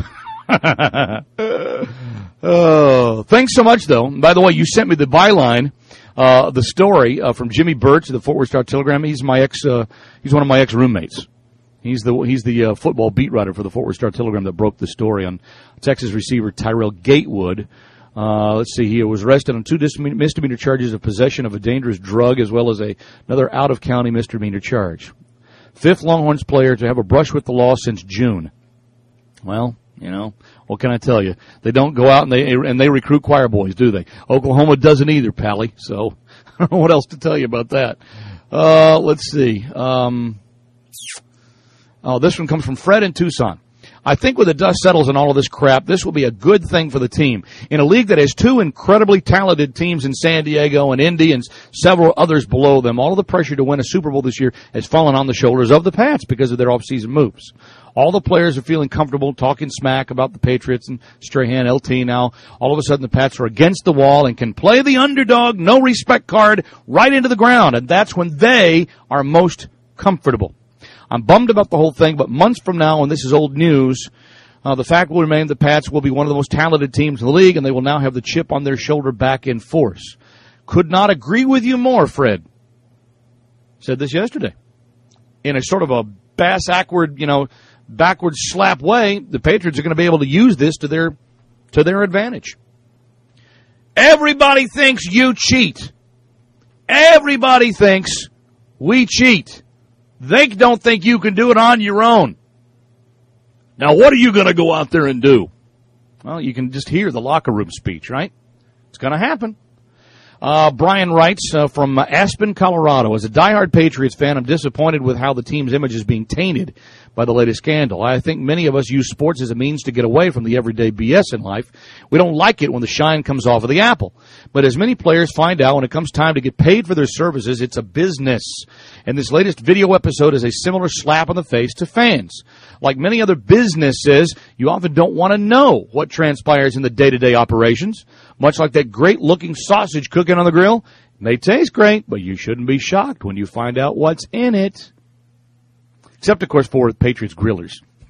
Thanks so much, though. By the way, you sent me the byline, the story from Jimmy Birch of the Fort Worth Star-Telegram. He's one of my ex-roommates. He's the football beat writer for the Fort Worth Star-Telegram that broke the story on Texas receiver Tyrell Gatewood. Let's see, he was arrested on 2 misdemeanor charges of possession of a dangerous drug as well as another out-of-county misdemeanor charge. 5th Longhorns player to have a brush with the law since June. Well, what can I tell you? They don't go out and they recruit choir boys, do they? Oklahoma doesn't either, Pally. So I don't know what else to tell you about that. Let's see. This one comes from Fred in Tucson. I think when the dust settles on all of this crap, this will be a good thing for the team. In a league that has 2 incredibly talented teams in San Diego and Indy and several others below them, all of the pressure to win a Super Bowl this year has fallen on the shoulders of the Pats because of their off-season moves. All the players are feeling comfortable talking smack about the Patriots and Strahan, LT now. All of a sudden the Pats are against the wall and can play the underdog, no respect card right into the ground, and that's when they are most comfortable. I'm bummed about the whole thing, but months from now, and this is old news, the fact will remain the Pats will be one of the most talented teams in the league, and they will now have the chip on their shoulder back in force. Could not agree with you more, Fred. Said this yesterday. In a sort of a backwards slap way, the Patriots are going to be able to use this to their advantage. Everybody thinks you cheat. Everybody thinks we cheat. They don't think you can do it on your own. Now, what are you going to go out there and do? Well, you can just hear the locker room speech, right? It's going to happen. Brian writes from Aspen, Colorado. As a diehard Patriots fan, I'm disappointed with how the team's image is being tainted by the latest scandal. I think many of us use sports as a means to get away from the everyday BS in life. We don't like it when the shine comes off of the apple. But as many players find out, when it comes time to get paid for their services, it's a business. And this latest video episode is a similar slap on the face to fans. Like many other businesses, you often don't want to know what transpires in the day-to-day operations. Much like that great-looking sausage cooking on the grill, it may taste great, but you shouldn't be shocked when you find out what's in it. Except, of course, for Patriots grillers.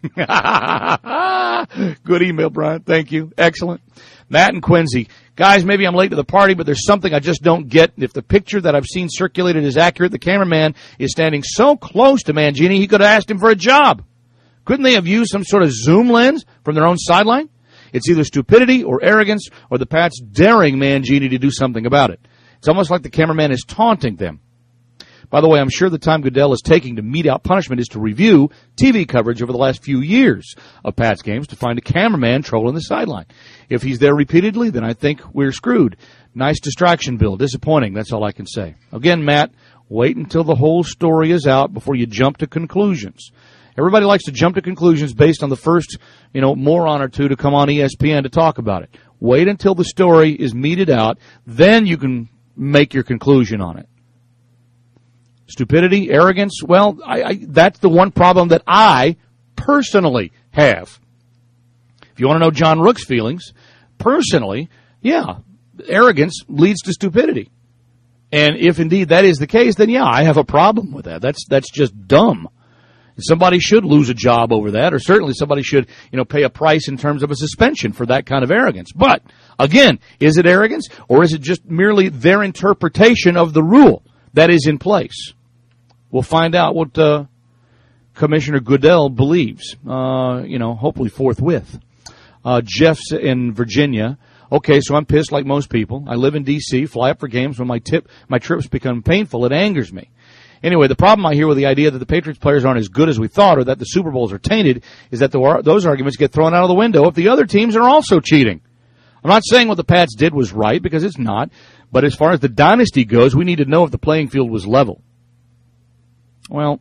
Good email, Brian. Thank you. Excellent. Matt and Quincy. Guys, maybe I'm late to the party, but there's something I just don't get. If the picture that I've seen circulated is accurate, the cameraman is standing so close to Mangini, he could have asked him for a job. Couldn't they have used some sort of zoom lens from their own sideline? It's either stupidity or arrogance or the Pats daring Mangini to do something about it. It's almost like the cameraman is taunting them. By the way, I'm sure the time Goodell is taking to mete out punishment is to review TV coverage over the last few years of Pats games to find a cameraman trolling the sideline. If he's there repeatedly, then I think we're screwed. Nice distraction, Bill. Disappointing. That's all I can say. Again, Matt, wait until the whole story is out before you jump to conclusions. Everybody likes to jump to conclusions based on the first, moron or two to come on ESPN to talk about it. Wait until the story is meted out. Then you can make your conclusion on it. Stupidity, arrogance, well, that's the one problem that I personally have. If you want to know John Rook's feelings, personally, yeah, arrogance leads to stupidity. And if indeed that is the case, then yeah, I have a problem with that. That's just dumb. Somebody should lose a job over that, or certainly somebody should, pay a price in terms of a suspension for that kind of arrogance. But, again, is it arrogance, or is it just merely their interpretation of the rule that is in place? We'll find out what Commissioner Goodell believes, hopefully forthwith. Jeff's in Virginia. Okay, so I'm pissed like most people. I live in D.C., fly up for games. When my trips become painful, it angers me. Anyway, the problem I hear with the idea that the Patriots players aren't as good as we thought or that the Super Bowls are tainted is that those arguments get thrown out of the window if the other teams are also cheating. I'm not saying what the Pats did was right, because it's not. But as far as the dynasty goes, we need to know if the playing field was level. Well,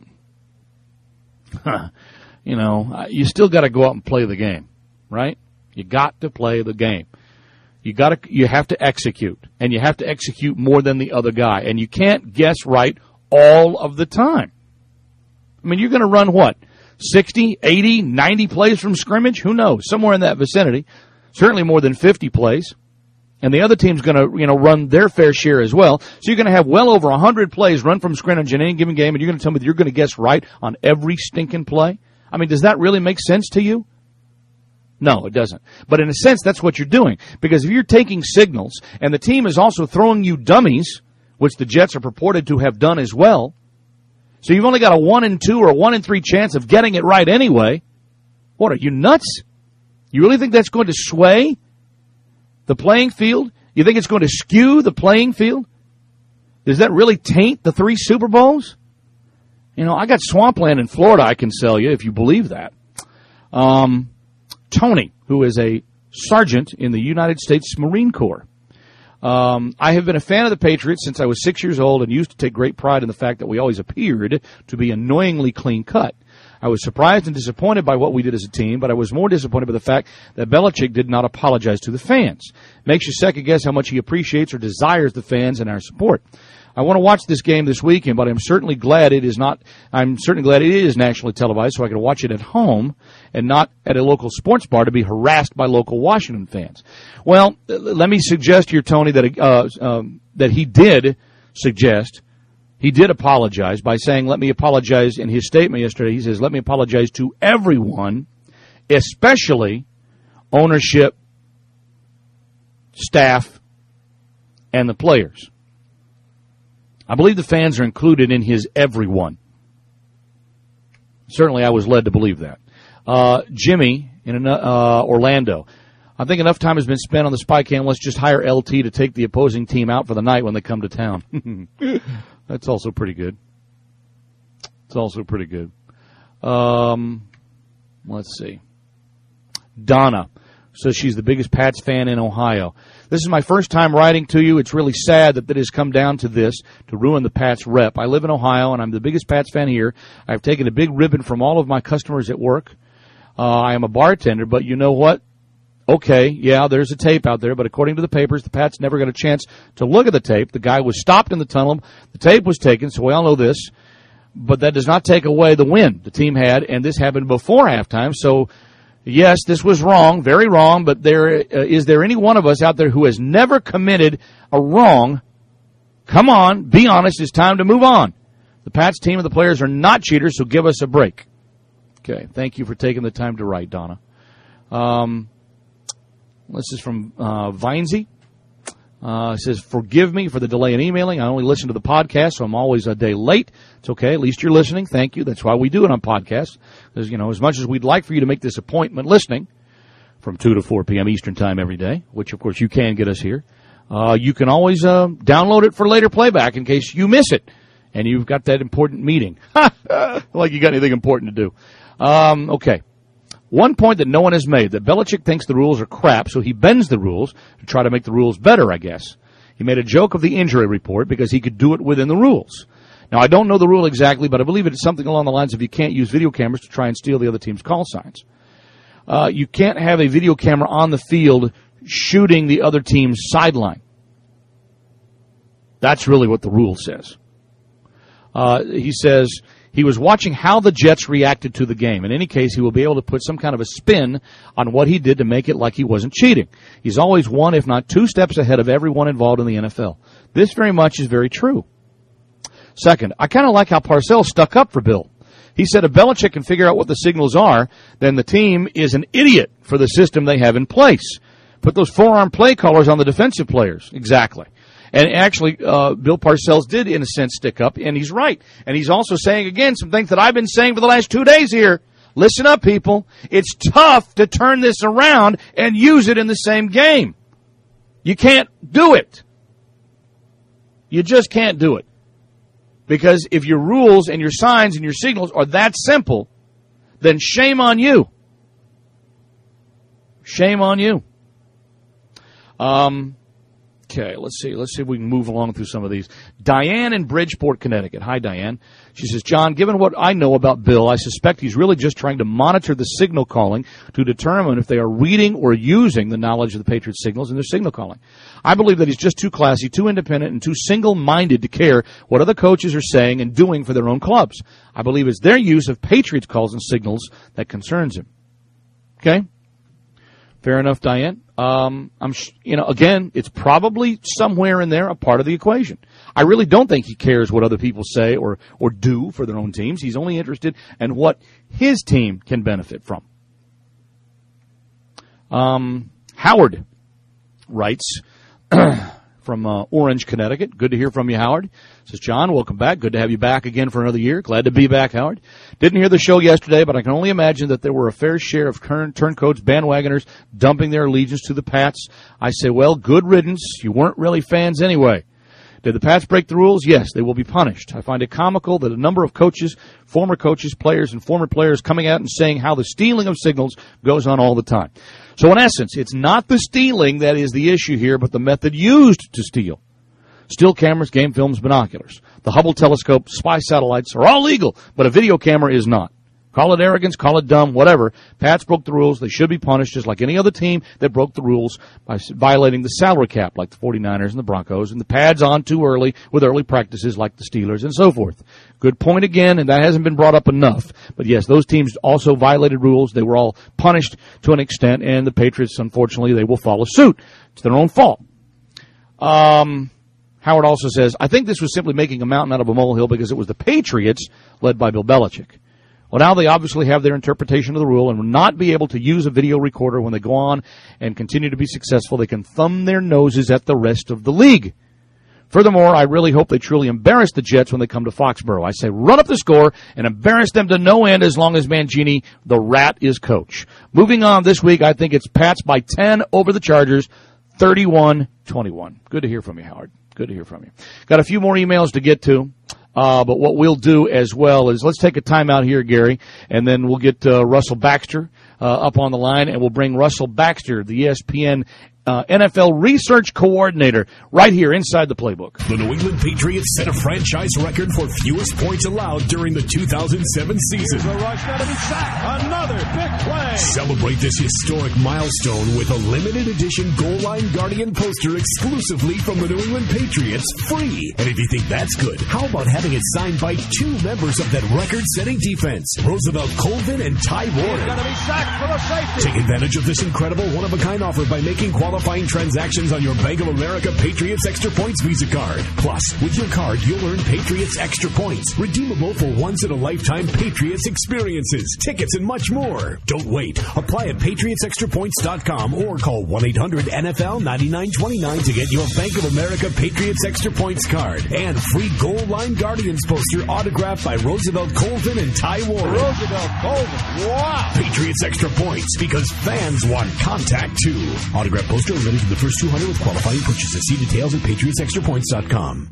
you still got to go out and play the game, right? You got to play the game. You have to execute, and you have to execute more than the other guy, and you can't guess right all of the time. I mean, you're going to run what? 60, 80, 90 plays from scrimmage? Who knows? Somewhere in that vicinity. Certainly more than 50 plays. And the other team's going to, run their fair share as well. So you're going to have well over 100 plays run from scrimmage in any given game, and you're going to tell me that you're going to guess right on every stinking play? I mean, does that really make sense to you? No, it doesn't. But in a sense, that's what you're doing. Because if you're taking signals, and the team is also throwing you dummies, which the Jets are purported to have done as well, so you've only got a 1 in 2 or a 1 in 3 chance of getting it right anyway. What, are you nuts? You really think that's going to sway the playing field? You think it's going to skew the playing field? Does that really taint the 3 Super Bowls? I got swampland in Florida I can sell you if you believe that. Tony, who is a sergeant in the United States Marine Corps. I have been a fan of the Patriots since I was 6 years old and used to take great pride in the fact that we always appeared to be annoyingly clean cut. I was surprised and disappointed by what we did as a team, but I was more disappointed by the fact that Belichick did not apologize to the fans. Makes you second guess how much he appreciates or desires the fans and our support. I want to watch this game this weekend, but I'm certainly glad it is nationally televised so I can watch it at home and not at a local sports bar to be harassed by local Washington fans. Well, let me suggest here, Tony, that he did apologize by saying, let me apologize. In his statement yesterday, he says, let me apologize to everyone, especially ownership, staff, and the players. I believe the fans are included in his everyone. Certainly I was led to believe that. Jimmy in Orlando. I think enough time has been spent on the spy cam. Let's just hire LT to take the opposing team out for the night when they come to town. That's also pretty good. Let's see. Donna says she's the biggest Pats fan in Ohio. This is my first time writing to you. It's really sad that it has come down to this, to ruin the Pats rep. I live in Ohio, and I'm the biggest Pats fan here. I've taken a big ribbon from all of my customers at work. I am a bartender, but you know what? Okay, yeah, there's a tape out there, but according to the papers, the Pats never got a chance to look at the tape. The guy was stopped in the tunnel. The tape was taken, so we all know this. But that does not take away the win the team had, and this happened before halftime. So, yes, this was wrong, very wrong, but is there any one of us out there who has never committed a wrong? Come on, be honest, it's time to move on. The Pats team and the players are not cheaters, so give us a break. Okay, thank you for taking the time to write, Donna. This is from Vinesy. It says, forgive me for the delay in emailing. I only listen to the podcast, so I'm always a day late. It's okay. At least you're listening. Thank you. That's why we do it on podcasts. Because, as much as we'd like for you to make this appointment listening from 2 to 4 p.m. Eastern Time every day, which, of course, you can get us here, you can always download it for later playback in case you miss it and you've got that important meeting. Like you got anything important to do. Okay. One point that no one has made, that Belichick thinks the rules are crap, so he bends the rules to try to make the rules better, I guess. He made a joke of the injury report because he could do it within the rules. Now, I don't know the rule exactly, but I believe it's something along the lines of you can't use video cameras to try and steal the other team's call signs. You can't have a video camera on the field shooting the other team's sideline. That's really what the rule says. He says he was watching how the Jets reacted to the game. In any case, he will be able to put some kind of a spin on what he did to make it like he wasn't cheating. He's always one, if not 2 steps ahead of everyone involved in the NFL. This very much is very true. Second, I kind of like how Parcells stuck up for Bill. He said if Belichick can figure out what the signals are, then the team is an idiot for the system they have in place. Put those forearm play callers on the defensive players. Exactly. And actually, Bill Parcells did, in a sense, stick up, and he's right. And he's also saying, again, some things that I've been saying for the last 2 days here. Listen up, people. It's tough to turn this around and use it in the same game. You can't do it. You just can't do it. Because if your rules and your signs and your signals are that simple, then shame on you. Shame on you. Okay, let's see if we can move along through some of these. Diane in Bridgeport, Connecticut. Hi, Diane. She says, John, given what I know about Bill, I suspect he's really just trying to monitor the signal calling to determine if they are reading or using the knowledge of the Patriots signals in their signal calling. I believe that he's just too classy, too independent, and too single-minded to care what other coaches are saying and doing for their own clubs. I believe it's their use of Patriots calls and signals that concerns him. Okay? Fair enough, Diane. Again, it's probably somewhere in there a part of the equation. I really don't think he cares what other people say or do for their own teams. He's only interested in what his team can benefit from. Howard writes from Orange, Connecticut. Good to hear from you, Howard. Says, John, welcome back. Good to have you back again for another year. Glad to be back, Howard. Didn't hear the show yesterday, but I can only imagine that there were a fair share of current turncoats, bandwagoners, dumping their allegiance to the Pats. I say, well, good riddance. You weren't really fans anyway. Did the Pats break the rules? Yes, they will be punished. I find it comical that a number of coaches, former coaches, players, and former players coming out and saying how the stealing of signals goes on all the time. So in essence, it's not the stealing that is the issue here, but the method used to steal. Still cameras, game films, binoculars. The Hubble telescope, spy satellites are all legal, but a video camera is not. Call it arrogance, call it dumb, whatever. Pats broke the rules. They should be punished just like any other team that broke the rules by violating the salary cap like the 49ers and the Broncos, and the pads on too early with early practices like the Steelers and so forth. Good point again, and that hasn't been brought up enough. But yes, those teams also violated rules. They were all punished to an extent, and the Patriots, unfortunately, they will follow suit. It's their own fault. Howard also says, I think this was simply making a mountain out of a molehill because it was the Patriots led by Bill Belichick. Well, now they obviously have their interpretation of the rule and will not be able to use a video recorder when they go on and continue to be successful. They can thumb their noses at the rest of the league. Furthermore, I really hope they truly embarrass the Jets when they come to Foxborough. I say run up the score and embarrass them to no end as long as Mangini, the rat, is coach. Moving on this week, I think it's Pats by 10 over the Chargers, 31-21. Good to hear from you, Howard. Good to hear from you. Got a few more emails to get to. But what we'll do as well is let's take a timeout here, Gary, and then we'll get Russell Baxter up on the line, and we'll bring Russell Baxter, the ESPN NFL research coordinator, right here inside the playbook. The New England Patriots set a franchise record for fewest points allowed during the 2007 season. Here's a rush, got to be sacked. Another big play. Celebrate this historic milestone with a limited edition Goal Line Guardian poster exclusively from the New England Patriots, free. And if you think that's good, how about having it signed by two members of that record-setting defense, Roosevelt Colvin and Ty Warner? Got to be sacked for the safety. Take advantage of this incredible one-of-a-kind offer by making qualifying transactions on your Bank of America Patriots Extra Points Visa card. Plus, with your card, you'll earn Patriots Extra Points, redeemable for once-in-a-lifetime Patriots experiences, tickets, and much more. Don't wait. Apply at PatriotsExtraPoints.com or call 1-800-NFL-9929 to get your Bank of America Patriots Extra Points card and free Goal Line Guardians poster autographed by Roosevelt Colvin and Ty Warner. Roosevelt Colvin. Wow. Patriots Extra Points, because fans want contact too. Autograph poster limited to the first 200 with qualifying purchases. See details at PatriotsExtraPoints.com.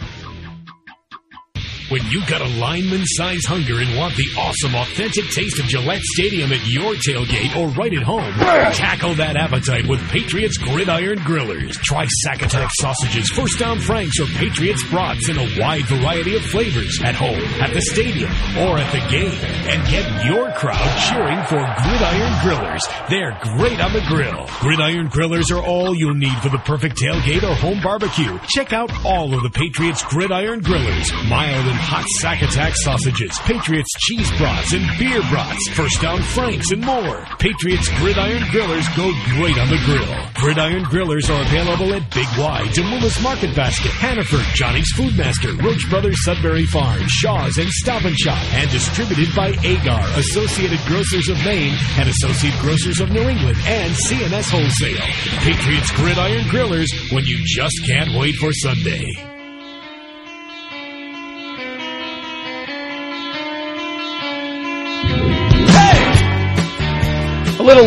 When you got a lineman-size hunger and want the awesome, authentic taste of Gillette Stadium at your tailgate or right at home, tackle that appetite with Patriots Gridiron Grillers. Try Sack Attack sausages, First Down Franks, or Patriots brats in a wide variety of flavors at home, at the stadium, or at the game. And get your crowd cheering for Gridiron Grillers. They're great on the grill. Gridiron Grillers are all you'll need for the perfect tailgate or home barbecue. Check out all of the Patriots Gridiron Grillers. Mild and hot Sack Attack sausages, Patriots cheese brats and beer brats, First Down Franks, and more. Patriots Gridiron Grillers go great on the grill. Gridiron Grillers are available at Big Y, Demoulas Market Basket, Hannaford, Johnny's Foodmaster, Roach Brothers Sudbury Farm, Shaw's, and Stop and Shop, and distributed by Agar, Associated Grocers of Maine, and Associate Grocers of New England, and CNS Wholesale. Patriots Gridiron Grillers, when you just can't wait for Sunday. A little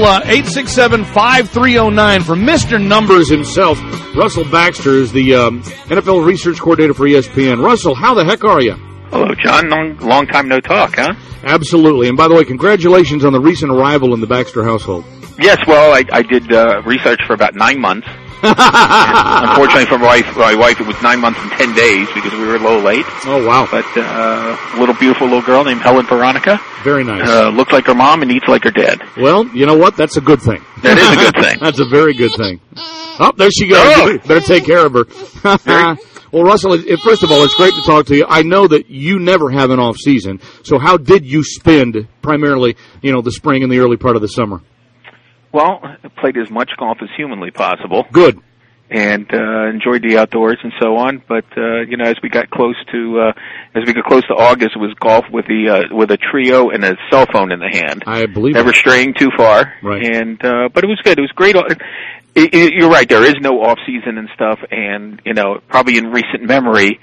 867-5309 from Mr. Numbers himself. Russell Baxter is the NFL research coordinator for ESPN. Russell, how the heck are you? Hello, John. Long time no talk, huh? Absolutely. And by the way, congratulations on the recent arrival in the Baxter household. Yes, well, I did research for about 9 months. Unfortunately for my wife, it was 9 months and 10 days because we were a little late. Oh, wow. But a little beautiful little girl named Helen Veronica. Very nice. Looks like her mom and eats like her dad. Well, you know what? That's a good thing. That is a good thing. That's a very good thing. Oh, there she goes. Oh. Better take care of her. Well, Russell, first of all, it's great to talk to you. I know that you never have an off season. So how did you spend primarily, the spring and the early part of the summer? Well, I played as much golf as humanly possible. Good. And enjoyed the outdoors and so on. But as we got close to August, it was golf with a trio and a cell phone in the hand. I believe never straying too far. Right. And but it was good. It was great. You're right. There is no off season and stuff. And probably in recent memory,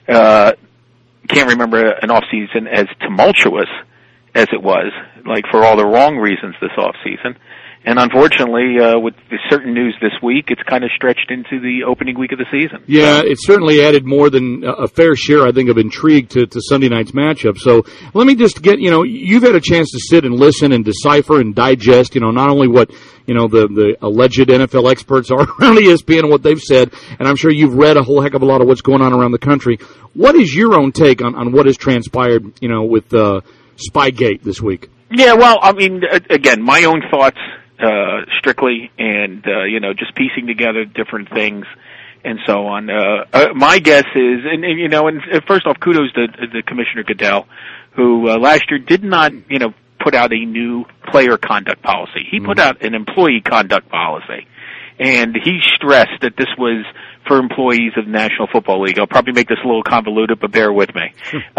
can't remember an off season as tumultuous as it was. Like for all the wrong reasons this off season. And unfortunately, with the certain news this week, it's kind of stretched into the opening week of the season. Yeah, it certainly added more than a fair share, I think, of intrigue to Sunday night's matchup. So let me just get, you've had a chance to sit and listen and decipher and digest, not only what, the alleged NFL experts are around ESPN and what they've said, and I'm sure you've read a whole heck of a lot of what's going on around the country. What is your own take on what has transpired, with Spygate this week? Yeah, well, I mean, again, my own thoughts. Strictly, and just piecing together different things and so on. My guess is, and first off, kudos to Commissioner Goodell, who last year did not, put out a new player conduct policy. He put out an employee conduct policy, and he stressed that this was for employees of the National Football League. I'll probably make this a little convoluted, but bear with me.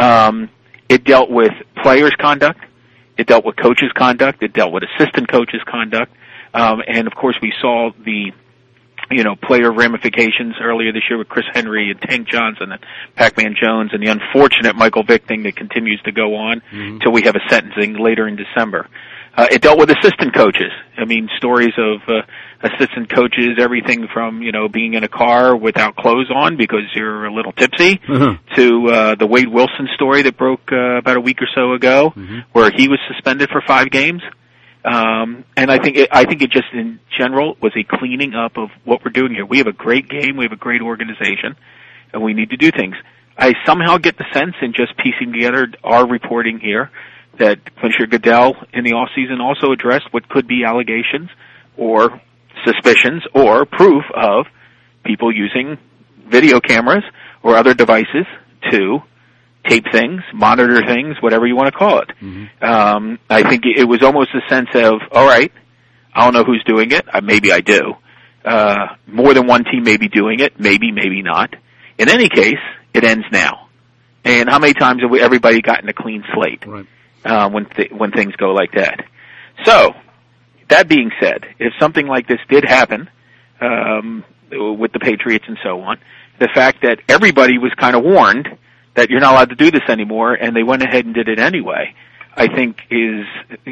It dealt with players' conduct. It dealt with coaches' conduct. It dealt with assistant coaches' conduct. And, of course, we saw the, player ramifications earlier this year with Chris Henry and Tank Johnson and Pac-Man Jones and the unfortunate Michael Vick thing that continues to go on until we have a sentencing later in December. It dealt with assistant coaches. I mean, stories of assistant coaches, everything from, being in a car without clothes on because you're a little tipsy to the Wade Wilson story that broke about a week or so ago where he was suspended for 5 games. And I think it just in general was a cleaning up of what we're doing here. We have a great game, we have a great organization, and we need to do things. I somehow get the sense in just piecing together our reporting here that Commissioner Goodell in the offseason also addressed what could be allegations or suspicions or proof of people using video cameras or other devices to tape things, monitor things, whatever you want to call it. Mm-hmm. I think it was almost a sense of, all right, I don't know who's doing it. Maybe I do. More than one team may be doing it. Maybe, maybe not. In any case, it ends now. And how many times have everybody gotten a clean slate when things go like that? So, that being said, if something like this did happen with the Patriots and so on, the fact that everybody was kind of warned that you're not allowed to do this anymore, and they went ahead and did it anyway, I think is,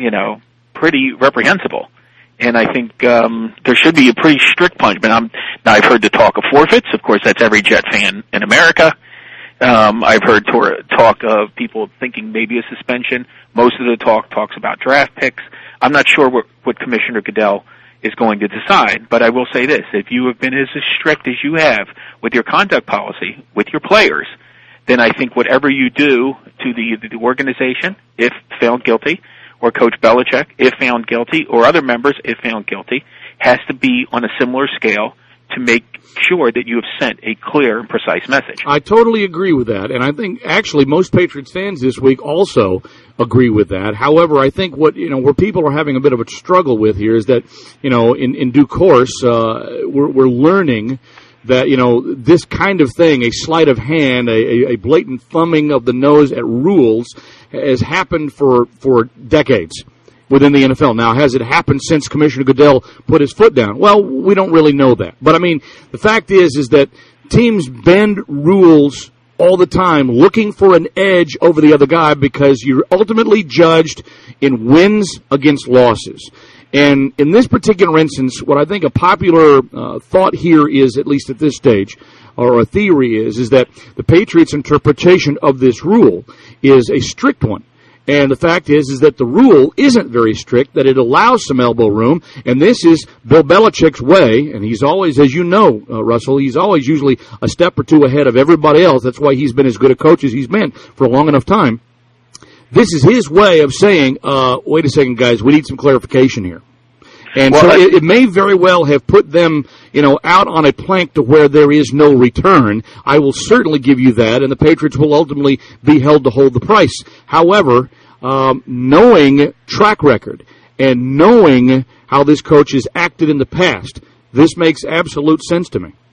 pretty reprehensible. And I think there should be a pretty strict punishment. Now, I've heard the talk of forfeits. Of course, that's every Jet fan in America. I've heard talk of people thinking maybe a suspension. Most of the talk talks about draft picks. I'm not sure what Commissioner Goodell is going to decide, but I will say this. If you have been as strict as you have with your conduct policy, with your players, then I think whatever you do to the organization, if found guilty, or Coach Belichick, if found guilty, or other members, if found guilty, has to be on a similar scale to make sure that you have sent a clear and precise message. I totally agree with that, and I think actually most Patriots fans this week also agree with that. However, I think where people are having a bit of a struggle with here is that, in due course, we're learning that, this kind of thing, a sleight of hand, a blatant thumbing of the nose at rules has happened for decades within the NFL. Now, has it happened since Commissioner Goodell put his foot down? Well, we don't really know that. But, the fact is that teams bend rules all the time looking for an edge over the other guy because you're ultimately judged in wins against losses. And in this particular instance, what I think a popular thought here is, at least at this stage, or a theory is that the Patriots' interpretation of this rule is a strict one. And the fact is that the rule isn't very strict, that it allows some elbow room, and this is Bill Belichick's way, and he's always, as you know, Russell, he's always usually a step or two ahead of everybody else. That's why he's been as good a coach as he's been for a long enough time. This is his way of saying, wait a second, guys, we need some clarification here. And so it may very well have put them, out on a plank to where there is no return. I will certainly give you that, and the Patriots will ultimately be held to hold the price. However, knowing track record and knowing how this coach has acted in the past, this makes absolute sense to me.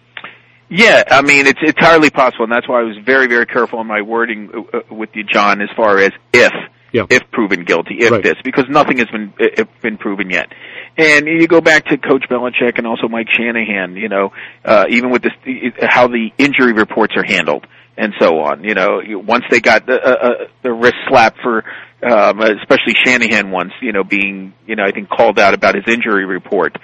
Yeah, it's entirely possible, and that's why I was very, very careful in my wording with you, John, as far as if proven guilty, this, because nothing has been proven yet. And you go back to Coach Belichick and also Mike Shanahan, even with how the injury reports are handled and so on. Once they got the wrist slap for, especially Shanahan once, being, I think called out about his injury report.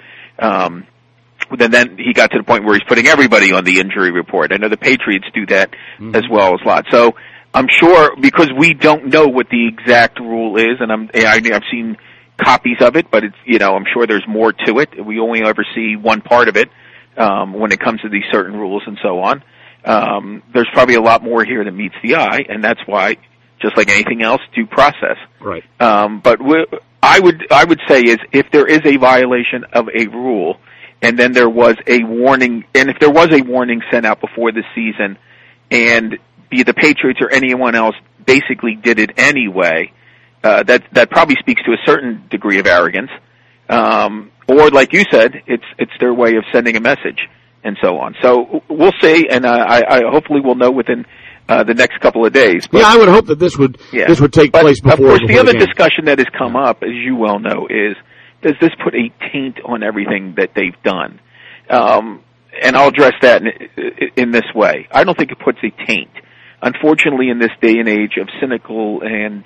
Then he got to the point where he's putting everybody on the injury report. I know the Patriots do that as well as a lot. So I'm sure, because we don't know what the exact rule is, and I've seen copies of it, but it's, I'm sure there's more to it. We only ever see one part of it when it comes to these certain rules and so on. There's probably a lot more here that meets the eye, and that's why, just like anything else, due process. Right. But I would say is if there is a violation of a rule, and then there was a warning, and if there was a warning sent out before the season, and the Patriots or anyone else basically did it anyway, that probably speaks to a certain degree of arrogance. Or, like you said, it's their way of sending a message and so on. So we'll see, and I hopefully will know within the next couple of days. But, I would hope that this would take place before. Of course, the other discussion that has come up, as you well know, is does this put a taint on everything that they've done? And I'll address that in this way. I don't think it puts a taint. Unfortunately, in this day and age of cynical and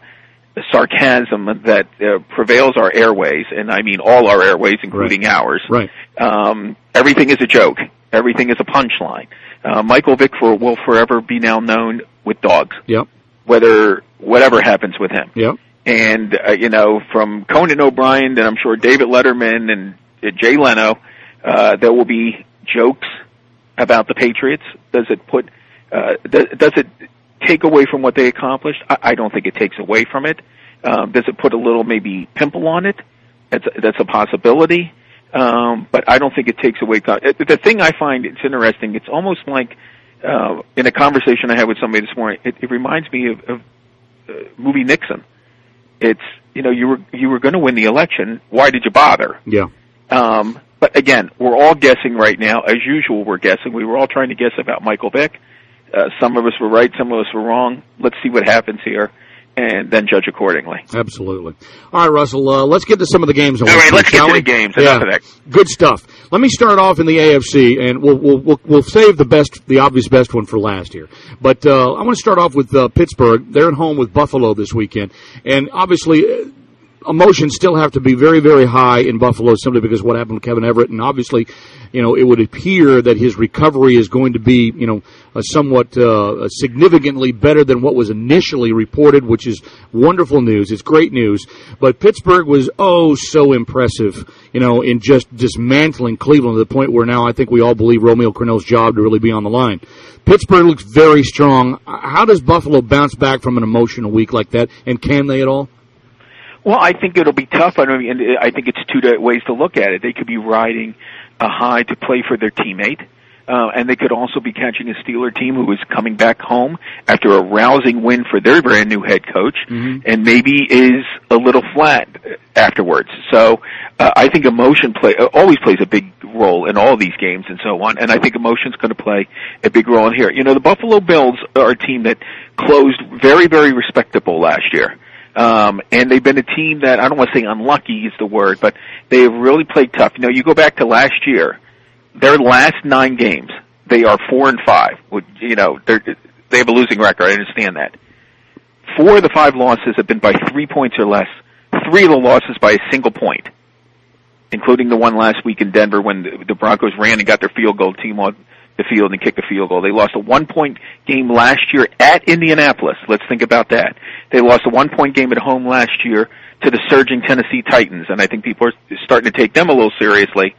sarcasm that prevails our airways, and I mean all our airways, including ours, everything is a joke. Everything is a punchline. Michael Vick will forever be now known with dogs. Yep. Whatever happens with him. Yep. And, from Conan O'Brien and I'm sure David Letterman and Jay Leno, there will be jokes about the Patriots. Does it take away from what they accomplished? I don't think it takes away from it. Does it put a little maybe pimple on it? That's a possibility. But I don't think it takes away. The thing I find it's interesting, it's almost like in a conversation I had with somebody this morning, it reminds me of movie Nixon. It's, you were going to win the election. Why did you bother? Yeah. But again, we're all guessing right now. As usual, we're guessing. We were all trying to guess about Michael Vick. Some of us were right, some of us were wrong. Let's see what happens here, and then judge accordingly. Absolutely. All right, Russell, let's get to some of the games. All right, let's get to the games. Enough of that. Good stuff. Let me start off in the AFC, and we'll save the obvious best one for last here. But I want to start off with Pittsburgh. They're at home with Buffalo this weekend, and obviously emotions still have to be very, very high in Buffalo simply because of what happened with Kevin Everett, and obviously, it would appear that his recovery is going to be, somewhat significantly better than what was initially reported, which is wonderful news. It's great news. But Pittsburgh was so impressive, in just dismantling Cleveland to the point where now I think we all believe Romeo Crennel's job to really be on the line. Pittsburgh looks very strong. How does Buffalo bounce back from an emotional week like that, and can they at all? Well, I think it'll be tough. I think it's two ways to look at it. They could be riding a high to play for their teammate, and they could also be catching a Steeler team who is coming back home after a rousing win for their brand new head coach, and maybe is a little flat afterwards. So I think emotion always plays a big role in all these games and so on, and I think emotion's going to play a big role in here. The Buffalo Bills are a team that closed very, very respectable last year. And they've been a team that, I don't want to say unlucky is the word, but they have really played tough. You go back to last year, their last 9 games, they are 4-5. They have a losing record, I understand that. 4 of the 5 losses have been by 3 points or less. 3 of the losses by a single point, including the one last week in Denver when the Broncos ran and got their field goal team on the field and kicked the field goal. They lost a 1-point game last year at Indianapolis. Let's think about that. They lost a 1-point game at home last year to the surging Tennessee Titans, and I think people are starting to take them a little seriously,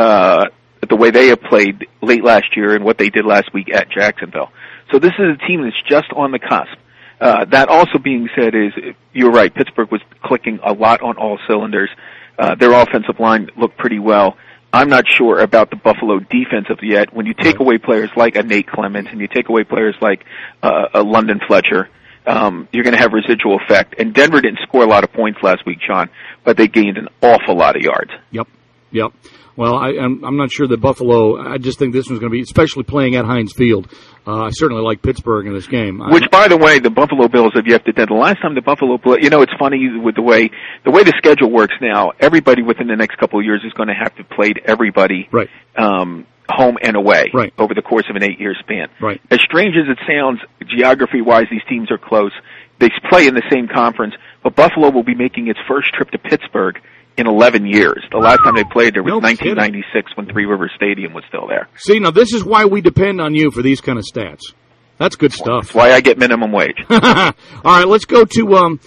the way they have played late last year and what they did last week at Jacksonville. So this is a team that's just on the cusp. That also being said you're right, Pittsburgh was clicking a lot on all cylinders. Their offensive line looked pretty well. I'm not sure about the Buffalo defense of yet. When you take away players like a Nate Clements and you take away players like a London Fletcher, you're going to have residual effect. And Denver didn't score a lot of points last week, Sean, but they gained an awful lot of yards. Yep. Well, I'm not sure that Buffalo, I just think this one's going to be, especially playing at Heinz Field. I certainly like Pittsburgh in this game. Which, by the way, the Buffalo Bills have yet to do. The last time the Buffalo, it's funny with the way the schedule works now, everybody within the next couple of years is going to have to play everybody. Right. Home and away. Right. Over the course of an 8-year span. Right. As strange as it sounds, geography-wise, these teams are close. They play in the same conference, but Buffalo will be making its first trip to Pittsburgh in 11 years. The last time they played there was 1996 when Three Rivers Stadium was still there. See, now this is why we depend on you for these kind of stats. That's good stuff. That's why I get minimum wage. All right, let's go to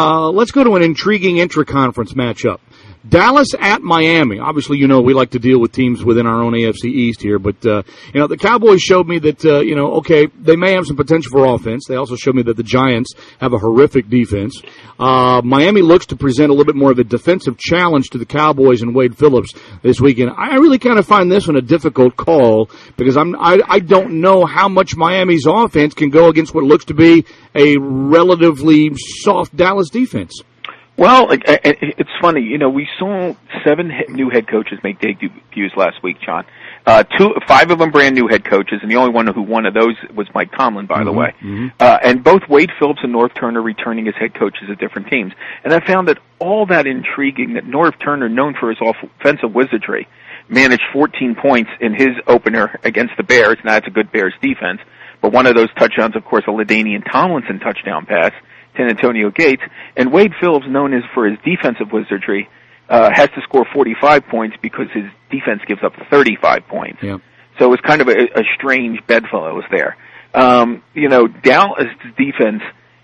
an intriguing intra-conference matchup. Dallas at Miami. Obviously, we like to deal with teams within our own AFC East here, but, the Cowboys showed me that, okay, they may have some potential for offense. They also showed me that the Giants have a horrific defense. Miami looks to present a little bit more of a defensive challenge to the Cowboys and Wade Phillips this weekend. I really kind of find this one a difficult call because I don't know how much Miami's offense can go against what looks to be a relatively soft Dallas defense. Well, it's funny. We saw 7 new head coaches make debuts last week, John. 5 of them brand new head coaches, and the only one who one of those was Mike Tomlin, by the way. And both Wade Phillips and Norv Turner returning as head coaches at different teams. And I found that all that intriguing that Norv Turner, known for his offensive wizardry, managed 14 points in his opener against the Bears. Now, it's a good Bears defense, but one of those touchdowns, of course, a LaDainian Tomlinson touchdown pass to Antonio Gates, and Wade Phillips, known as for his defensive wizardry, has to score 45 points because his defense gives up 35 points. Yeah. So it was kind of a strange bedfellow there. Dallas' defense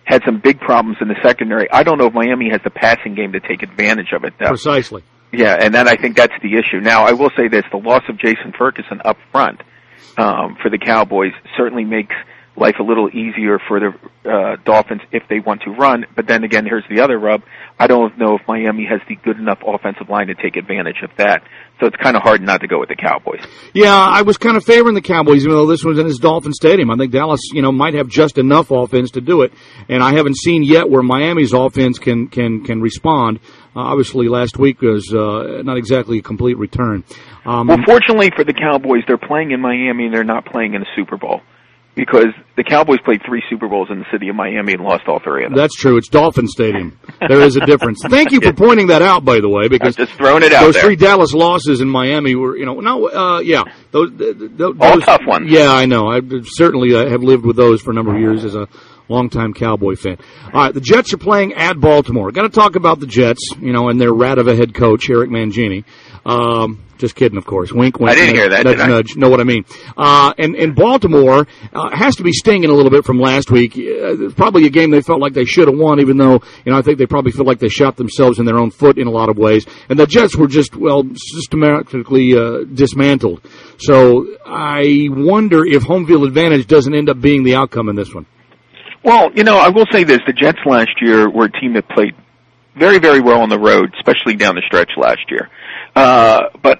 had some big problems in the secondary. I don't know if Miami has the passing game to take advantage of it, though. Precisely. Yeah, and then I think that's the issue. Now, I will say this, the loss of Jason Ferguson up front for the Cowboys certainly makes life a little easier for the Dolphins if they want to run. But then again, here's the other rub. I don't know if Miami has the good enough offensive line to take advantage of that. So it's kind of hard not to go with the Cowboys. Yeah, I was kind of favoring the Cowboys, even though this was in his Dolphin Stadium. I think Dallas, might have just enough offense to do it. And I haven't seen yet where Miami's offense can respond. Obviously, last week was not exactly a complete return. Well, fortunately for the Cowboys, they're playing in Miami and they're not playing in a Super Bowl. Because the Cowboys played 3 Super Bowls in the city of Miami and lost all 3 of them. That's true. It's Dolphin Stadium. There is a difference. Thank you for pointing that out, by the way, because I'm just throwing it out those there. 3 Dallas losses in Miami were, those all tough ones. Yeah, I know. I certainly have lived with those for a number of years as a longtime Cowboy fan. All right, the Jets are playing at Baltimore. Got to talk about the Jets, and their rat of a head coach, Eric Mangini. Just kidding, of course. Wink, wink. I didn't hear that, nudge, nudge. Know what I mean? And Baltimore has to be stinging a little bit from last week. Probably a game they felt like they should have won, even though, I think they probably feel like they shot themselves in their own foot in a lot of ways. And the Jets were just, systematically dismantled. So I wonder if home field advantage doesn't end up being the outcome in this one. Well, I will say this. The Jets last year were a team that played very, very well on the road, especially down the stretch last year. But,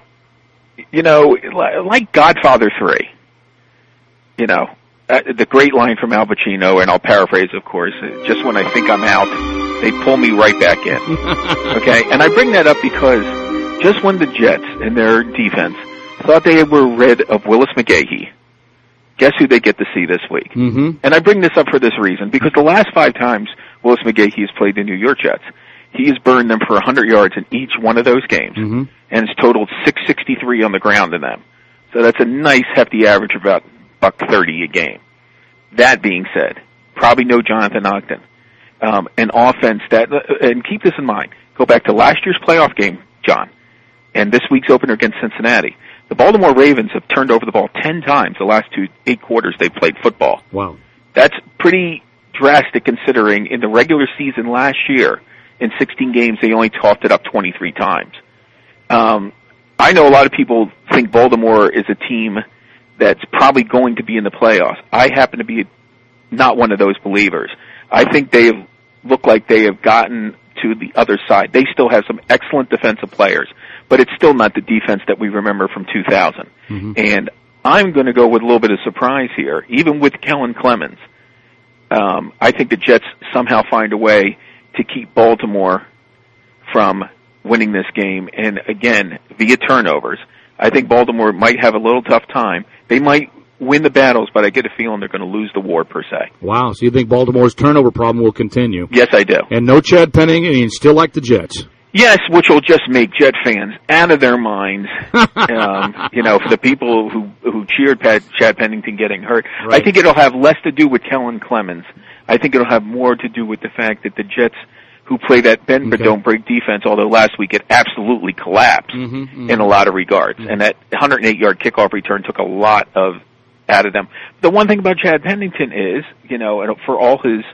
like Godfather 3, the great line from Al Pacino, and I'll paraphrase, of course, just when I think I'm out, they pull me right back in. Okay? And I bring that up because just when the Jets and their defense thought they were rid of Willis McGahee, guess who they get to see this week? Mm-hmm. And I bring this up for this reason, because the last 5 times Willis McGahee has played the New York Jets, he has burned them for 100 yards in each one of those games, and has totaled 663 on the ground in them. So that's a nice, hefty average of about $130 a game. That being said, probably no Jonathan Ogden. An offense that, and keep this in mind, go back to last year's playoff game, John, and this week's opener against Cincinnati. The Baltimore Ravens have turned over the ball 10 times the last 8 quarters they've played football. Wow. That's pretty drastic considering in the regular season last year, in 16 games, they only tossed it up 23 times. I know a lot of people think Baltimore is a team that's probably going to be in the playoffs. I happen to be not one of those believers. I think they look like they have gotten to the other side. They still have some excellent defensive players, but it's still not the defense that we remember from 2000. Mm-hmm. And I'm going to go with a little bit of surprise here, even with Kellen Clemens. I think the Jets somehow find a way to keep Baltimore from winning this game, and again, via turnovers. I think Baltimore might have a little tough time. They might win the battles, but I get a feeling they're going to lose the war, per se. Wow, so you think Baltimore's turnover problem will continue? Yes, I do. And no Chad Penning, and you still like the Jets? Yes, which will just make Jet fans out of their minds. For the people who cheered Chad Pennington getting hurt. Right. I think it'll have less to do with Kellen Clemens. I think it'll have more to do with the fact that the Jets, who play that bend but don't break defense, although last week it absolutely collapsed in a lot of regards, and that 108-yard kickoff return took a lot out of them. The one thing about Chad Pennington is, for all his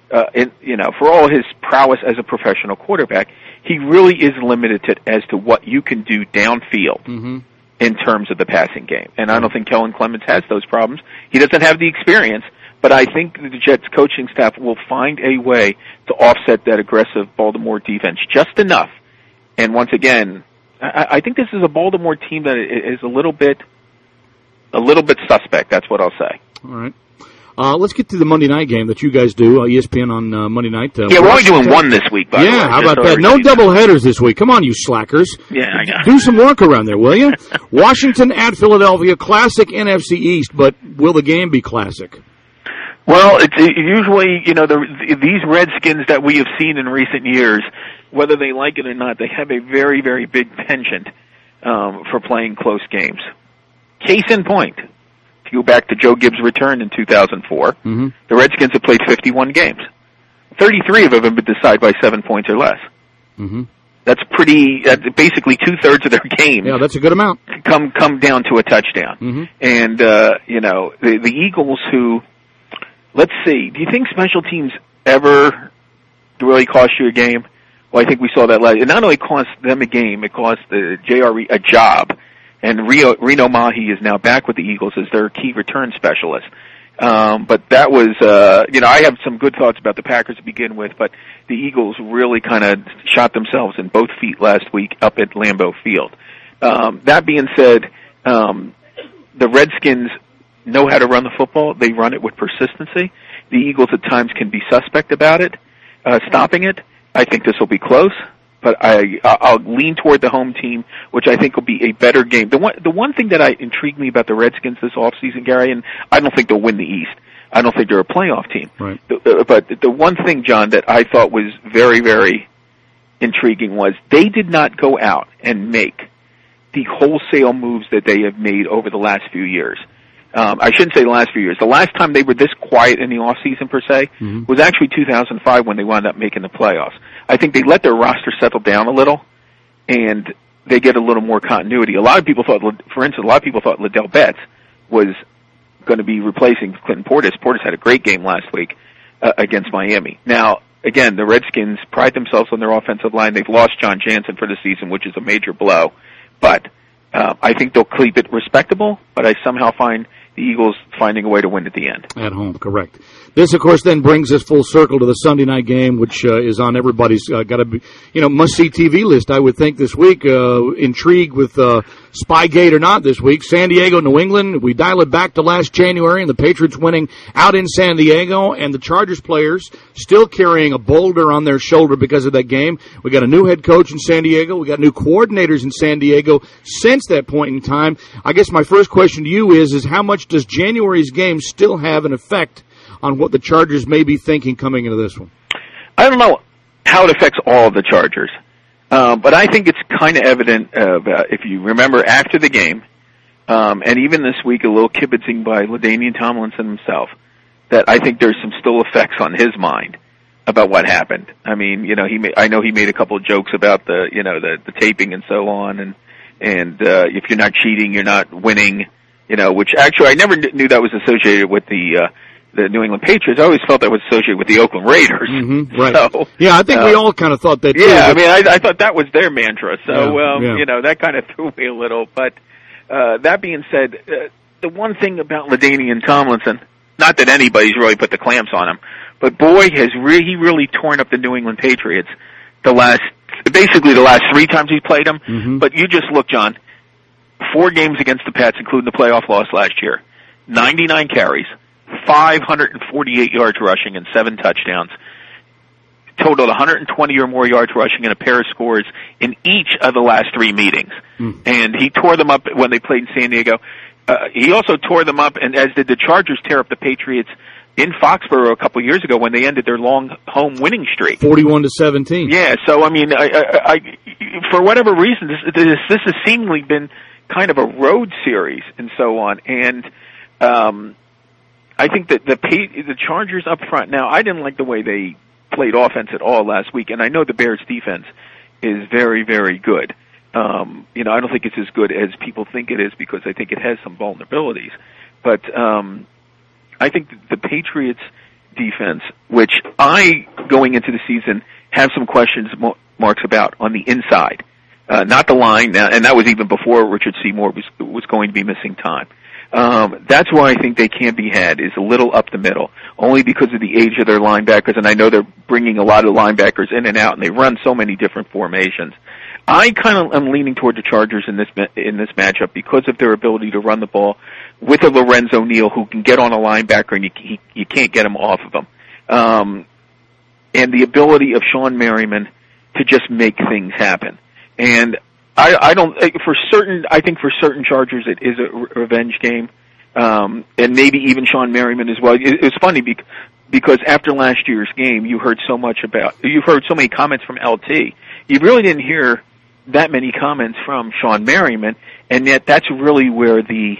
prowess as a professional quarterback, he really is limited as to what you can do downfield in terms of the passing game. And I don't think Kellen Clemens has those problems. He doesn't have the experience. But I think the Jets coaching staff will find a way to offset that aggressive Baltimore defense just enough. And once again, I think this is a Baltimore team that is a little bit suspect. That's what I'll say. All right. Let's get to the Monday night game that you guys do, ESPN on Monday night. Yeah, we're only doing one this week, by the way. Yeah, how about that? No double headers this week. Come on, you slackers. Yeah, I know. Do some work around there, will you? Washington at Philadelphia, classic NFC East, but will the game be classic? Well, it's usually, these Redskins that we have seen in recent years, whether they like it or not, they have a very, very big penchant for playing close games. Case in point, to go back to Joe Gibbs' return in 2004, the Redskins have played 51 games. 33 of them have been decided by 7 points or less. That's basically 2/3 of their games. Yeah, that's a good amount. Come down to a touchdown. And, the Eagles who... Let's see. Do you think special teams ever really cost you a game? Well, I think we saw that last. It not only cost them a game, it cost the JRE a job. And Reno Mahi is now back with the Eagles as their key return specialist. But that was, I have some good thoughts about the Packers to begin with, but the Eagles really kind of shot themselves in both feet last week up at Lambeau Field. That being said, the Redskins know how to run the football. They run it with persistency. The Eagles at times can be suspect about it, stopping it. I think this will be close, but I'll lean toward the home team, which I think will be a better game. The one thing that intrigued me about the Redskins this offseason, Gary, and I don't think they'll win the East. I don't think they're a playoff team. Right. But the one thing, John, that I thought was very, very intriguing was they did not go out and make the wholesale moves that they have made over the last few years. I shouldn't say the last few years. The last time they were this quiet in the off season per se was actually 2005 when they wound up making the playoffs. I think they let their roster settle down a little, and they get a little more continuity. A lot of people thought Liddell Betts was going to be replacing Clinton Portis. Portis had a great game last week against Miami. Now, again, the Redskins pride themselves on their offensive line. They've lost John Jansen for the season, which is a major blow. But I think they'll keep it respectable, but I somehow find the Eagles finding a way to win at the end. At home, correct. This, of course, then brings us full circle to the Sunday night game, which is on everybody's got to be, must-see TV list, I would think, this week. Intrigued with Spygate or not this week. San Diego, New England. We dial it back to last January, and the Patriots winning out in San Diego, and the Chargers players still carrying a boulder on their shoulder because of that game. We got a new head coach in San Diego. We got new coordinators in San Diego since that point in time. I guess my first question to you is how much does January's game still have an effect on what the Chargers may be thinking coming into this one? I don't know how it affects all of the Chargers, but I think it's kind of evident, if you remember after the game, and even this week a little kibitzing by LaDainian Tomlinson himself, that I think there's some still effects on his mind about what happened. I mean, I know he made a couple of jokes about the taping and so on, and if you're not cheating, you're not winning. Which actually I never knew that was associated with the New England Patriots. I always felt that was associated with the Oakland Raiders. Mm-hmm, right. So, yeah, I think we all kind of thought that too. Yeah, I mean, I thought that was their mantra. So, that kind of threw me a little. But that being said, the one thing about LaDainian Tomlinson, not that anybody's really put the clamps on him, but boy, he really torn up the New England Patriots basically the last 3 times he's played them. Mm-hmm. But you just look, John, 4 games against the Pats, including the playoff loss last year, 99 carries, 548 yards rushing, and 7 touchdowns. Totaled 120 or more yards rushing and a pair of scores in each of the last 3 meetings. And he tore them up when they played in San Diego. He also tore them up, and as did the Chargers tear up the Patriots in Foxborough a couple years ago when they ended their long home winning streak. 41-17. Yeah, so I mean, I for whatever reason, this has seemingly been kind of a road series and so on, and I think that the Chargers up front. Now, I didn't like the way they played offense at all last week, and I know the Bears' defense is very, very good. I don't think it's as good as people think it is because I think it has some vulnerabilities, but I think the Patriots' defense, which going into the season, have some questions marks about on the inside. Not the line, and that was even before Richard Seymour was going to be missing time. That's why I think they can be had, is a little up the middle, only because of the age of their linebackers, and I know they're bringing a lot of linebackers in and out, and they run so many different formations. I kind of am leaning toward the Chargers in this matchup because of their ability to run the ball with a Lorenzo Neal who can get on a linebacker and you can't get him off of him. And the ability of Sean Merriman to just make things happen. And I think for certain Chargers it is a revenge game. And maybe even Sean Merriman as well. It's funny because after last year's game you've heard so many comments from LT. You really didn't hear that many comments from Sean Merriman, and yet that's really where the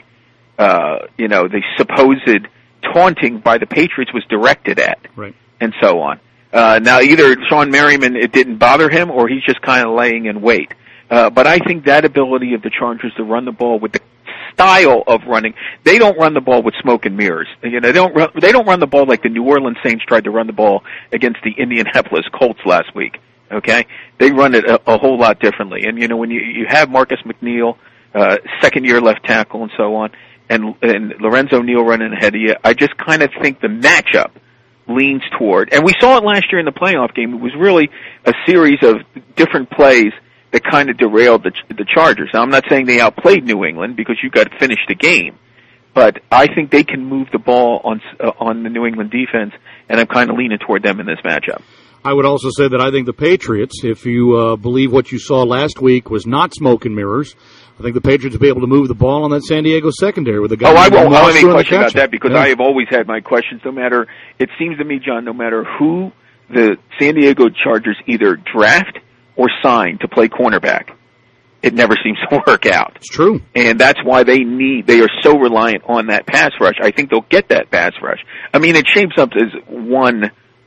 supposed taunting by the Patriots was directed at, right, and so on. Now, either Sean Merriman, it didn't bother him, or he's just kind of laying in wait. But I think that ability of the Chargers to run the ball with the style of running. They don't run the ball with smoke and mirrors. You know, they don't run the ball like the New Orleans Saints tried to run the ball against the Indianapolis Colts last week. Okay, they run it a whole lot differently. And you know, when you have Marcus McNeil, second-year left tackle, and so on, and Lorenzo Neal running ahead of you, I just kind of think the matchup leans toward, and we saw it last year in the playoff game. It was really a series of different plays that kind of derailed the Chargers. Now, I'm not saying they outplayed New England because you got to finish the game, but I think they can move the ball on the New England defense, and I'm kind of leaning toward them in this matchup. I would also say that I think the Patriots, if you believe what you saw last week was not smoke and mirrors, I think the Patriots will be able to move the ball on that San Diego secondary with the guy. Oh, I won't have any question about that because I have always had my questions. It seems to me, John, no matter who the San Diego Chargers either draft or sign to play cornerback, it never seems to work out. It's true. And that's why they are so reliant on that pass rush. I think they'll get that pass rush. I mean, it shapes up as one.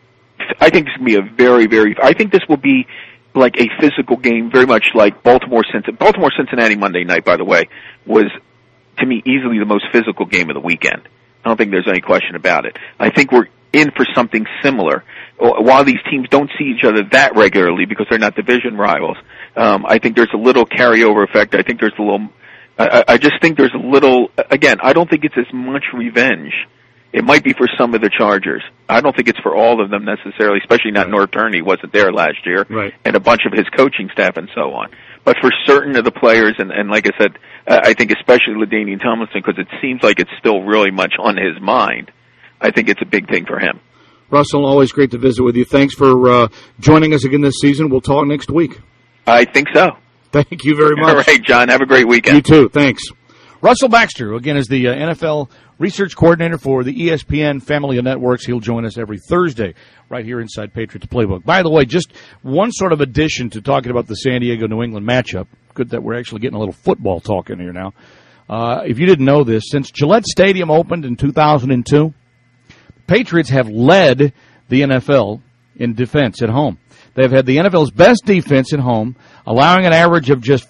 I think this will be a very, I think this will be like a physical game, very much like Baltimore-Cincinnati Monday night, by the way, was, to me, easily the most physical game of the weekend. I don't think there's any question about it. I think we're in for something similar. While these teams don't see each other that regularly because they're not division rivals, I think there's a little carryover effect. I think there's a little, I just think there's a little, again, I don't think it's as much revenge. It might be for some of the Chargers. I don't think it's for all of them necessarily, especially not North Turney wasn't there last year, right, and a bunch of his coaching staff and so on. But for certain of the players, and like I said, I think especially LaDainian Tomlinson, because it seems like it's still really much on his mind, I think it's a big thing for him. Russell, always great to visit with you. Thanks for joining us again this season. We'll talk next week. I think so. Thank you very much. All right, John. Have a great weekend. You too. Thanks. Russell Baxter, who again is the NFL research coordinator for the ESPN family of networks. He'll join us every Thursday right here inside Patriots Playbook. By the way, just one sort of addition to talking about the San Diego-New England matchup. Good that we're actually getting a little football talk in here now. If you didn't know this, since Gillette Stadium opened in 2002, Patriots have led the NFL in defense at home. They've had the NFL's best defense at home, allowing an average of just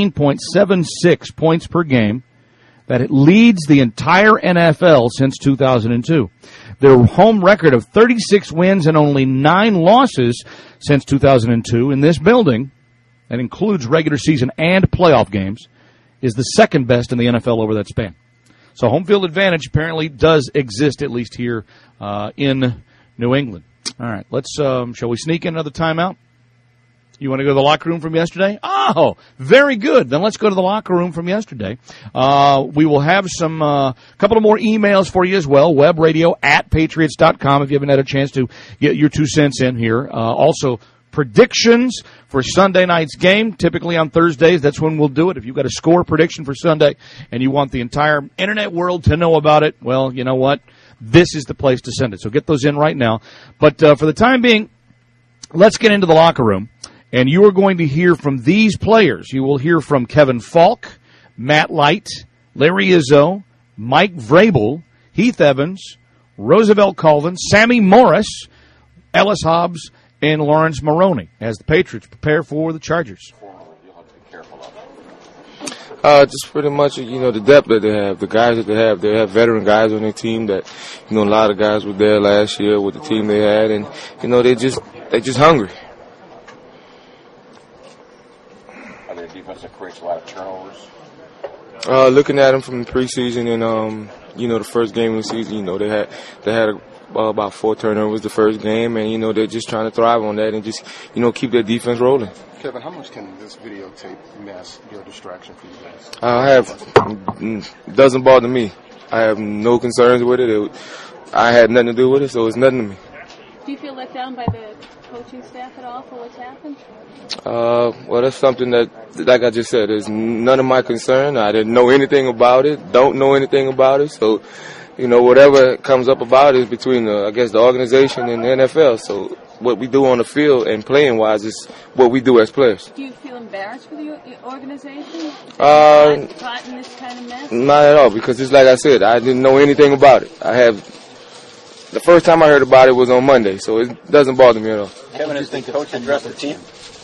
15.76 points per game. That it leads the entire NFL since 2002. Their home record of 36 wins and only 9 losses since 2002 in this building, that includes regular season and playoff games, is the second best in the NFL over that span. So home field advantage apparently does exist, at least here in New England. All right, let's shall we sneak in another timeout? You want to go to the locker room from yesterday? Oh, very good. Then let's go to the locker room from yesterday. We will have some couple of more emails for you as well. Webradio@patriots.com if you haven't had a chance to get your 2 cents in here. Also, predictions for Sunday night's game. Typically on Thursdays, that's when we'll do it. If you've got a score prediction for Sunday and you want the entire internet world to know about it, well, you know what? This is the place to send it. So get those in right now. But for the time being, let's get into the locker room. And you are going to hear from these players. You will hear from Kevin Falk, Matt Light, Larry Izzo, Mike Vrabel, Heath Evans, Roosevelt Colvin, Sammy Morris, Ellis Hobbs, and Lawrence Maroney as the Patriots prepare for the Chargers. Just pretty much, the depth that they have, the guys that they have veteran guys on their team that, a lot of guys were there last year with the team they had, and, they're just hungry. That creates a lot of turnovers. Looking at them from the preseason and the first game of the season, they had about 4 turnovers the first game, and they're just trying to thrive on that and just keep their defense rolling. Kevin, how much can this videotape mask your distraction for you guys? It doesn't bother me. I have no concerns with it. I had nothing to do with it, so it's nothing to me. Do you feel let down by the coaching staff at all for what's happened? Well, that's something that, like I just said, is none of my concern. I didn't know anything about it, don't know anything about it. So, whatever comes up about it is between, the organization and the NFL. So what we do on the field and playing-wise is what we do as players. Do you feel embarrassed for the organization? Caught in this kind of mess? Not at all, because it's like I said, I didn't know anything about it. The first time I heard about it was on Monday, so it doesn't bother me at all. Kevin, has the coach addressed the team?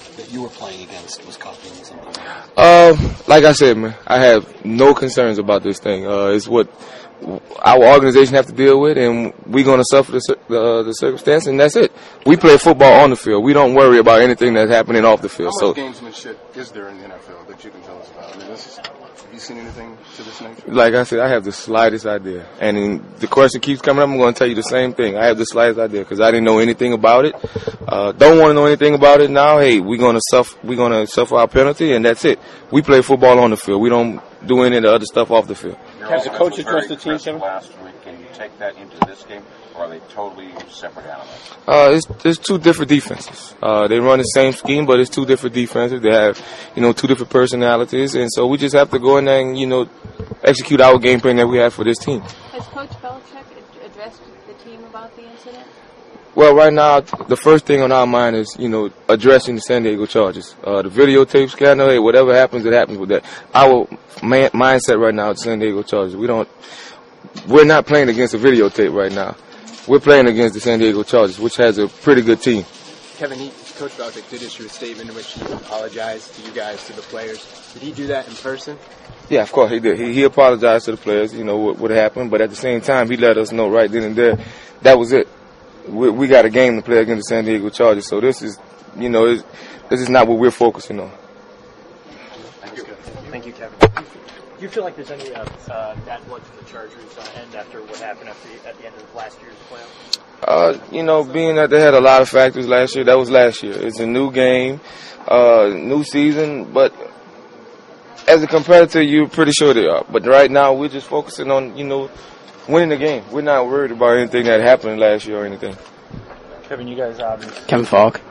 that you were playing against was costing you something? Like I said, man, I have no concerns about this thing. It's what our organization have to deal with, and we're going to suffer the circumstance, and that's it. We play football on the field. We don't worry about anything that's happening off the field. How much gamesmanship is there in the NFL that you can tell us about? I mean, have you seen anything to this nature? Like I said, I have the slightest idea. And the question keeps coming up, I'm going to tell you the same thing. I have the slightest idea because I didn't know anything about it. Don't want to know anything about it now. Hey, we're going to suffer our penalty, and that's it. We play football on the field. We don't do any of the other stuff off the field. Has the coach addressed the team, Kevin? Last week, can you take that into this game, or are they totally separate animals? It's two different defenses. They run the same scheme, but it's two different defenses. They have, two different personalities, and so we just have to go in there and, execute our game plan that we have for this team. Has Coach Belichick addressed the team about the incident? Well, right now, the first thing on our mind is, addressing the San Diego Chargers. The videotape scandal, hey, whatever happens, it happens with that. Our mindset right now is San Diego Chargers. We're not playing against a videotape right now. We're playing against the San Diego Chargers, which has a pretty good team. Kevin, Coach Belichick did issue a statement in which he apologized to you guys, to the players. Did he do that in person? Yeah, of course he did. He apologized to the players, what happened, but at the same time, he let us know right then and there that was it. We got a game to play against the San Diego Chargers, so this is, this is not what we're focusing on. Thank you, Kevin. Do you feel like there's any bad blood for the Chargers end after what happened at the end of last year's playoffs? Being that they had a lot of factors last year, that was last year. It's a new game, new season, but as a competitor, you're pretty sure they are. But right now, we're just focusing on, winning the game. We're not worried about anything that happened last year or anything. Kevin, you guys Kevin Falk.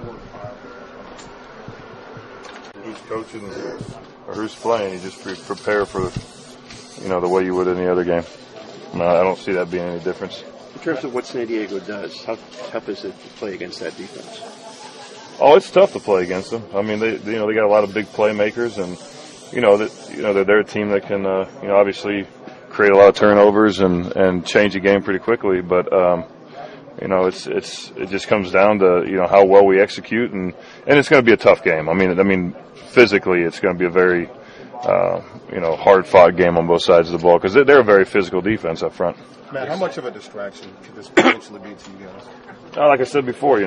Who's coaching or who's playing, you just prepare for, the way you would any other game. I don't see that being any difference. In terms of what San Diego does, how tough is it to play against that defense? Oh, it's tough to play against them. I mean, they got a lot of big playmakers, and they're a team that can obviously create a lot of turnovers and change the game pretty quickly. But it just comes down to how well we execute, and it's going to be a tough game. I mean, physically, it's going to be a very hard-fought game on both sides of the ball because they're a very physical defense up front. Matt, how much of a distraction could this potentially be to you guys? Like I said before,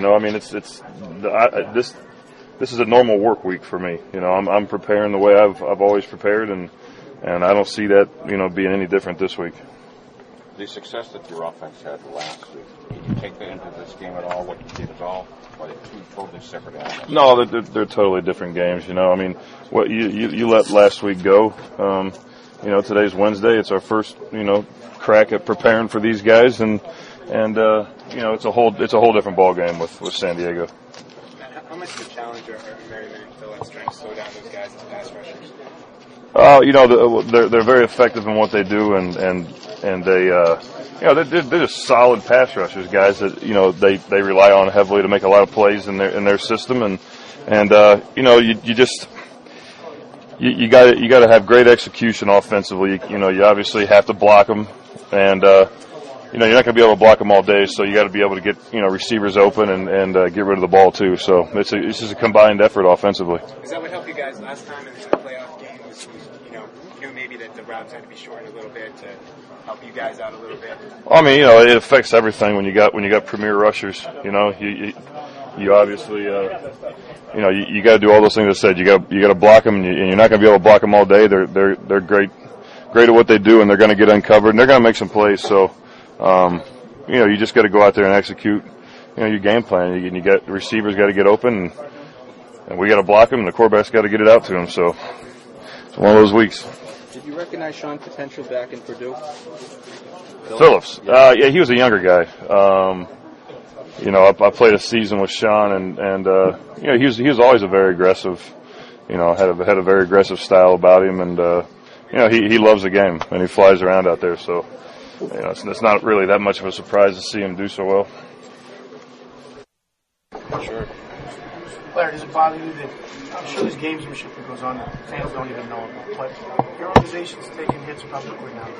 this is a normal work week for me. I'm preparing the way I've always prepared, and I don't see that being any different this week. The success that your offense had last week, did you take that into this game at all? What you did at all? Or are they two totally separate animals? No, they're totally different games. I mean, what you let last week go. Today's Wednesday. It's our first crack at preparing for these guys, and it's a whole different ball game with San Diego. How much of a challenge are Merriman and Phillips trying to slow down those guys as pass rushers? They're very effective in what they do, and they're just solid pass rushers, guys that they rely on heavily to make a lot of plays in their system, and you got to have great execution offensively. You obviously have to block them, and you're not going to be able to block them all day, so you got to be able to get receivers open and get rid of the ball too. So it's just a combined effort offensively. Is that what helped you guys last time in the playoff game? Was maybe that the routes had to be shortened a little bit to help you guys out a little bit? Well, I mean, it affects everything when you got premier rushers. You obviously you got to do all those things I said. You got to block them, and you're not going to be able to block them all day. They're great at what they do, and they're going to get uncovered, and they're going to make some plays. So. You just got to go out there and execute, your game plan. And you got the receivers got to get open, and we got to block them, and the quarterback's got to get it out to them. So it's one of those weeks. Did you recognize Sean's potential back in Purdue? Phillips. Yeah, he was a younger guy. I played a season with Sean, and he was always a very aggressive. Had a very aggressive style about him, and he loves the game, and he flies around out there. So. It's not really that much of a surprise to see him do so well. Sure. Larry, does it bother you that I'm sure there's gamesmanship that goes on that fans don't even know about, but your organization's taking hits publicly now?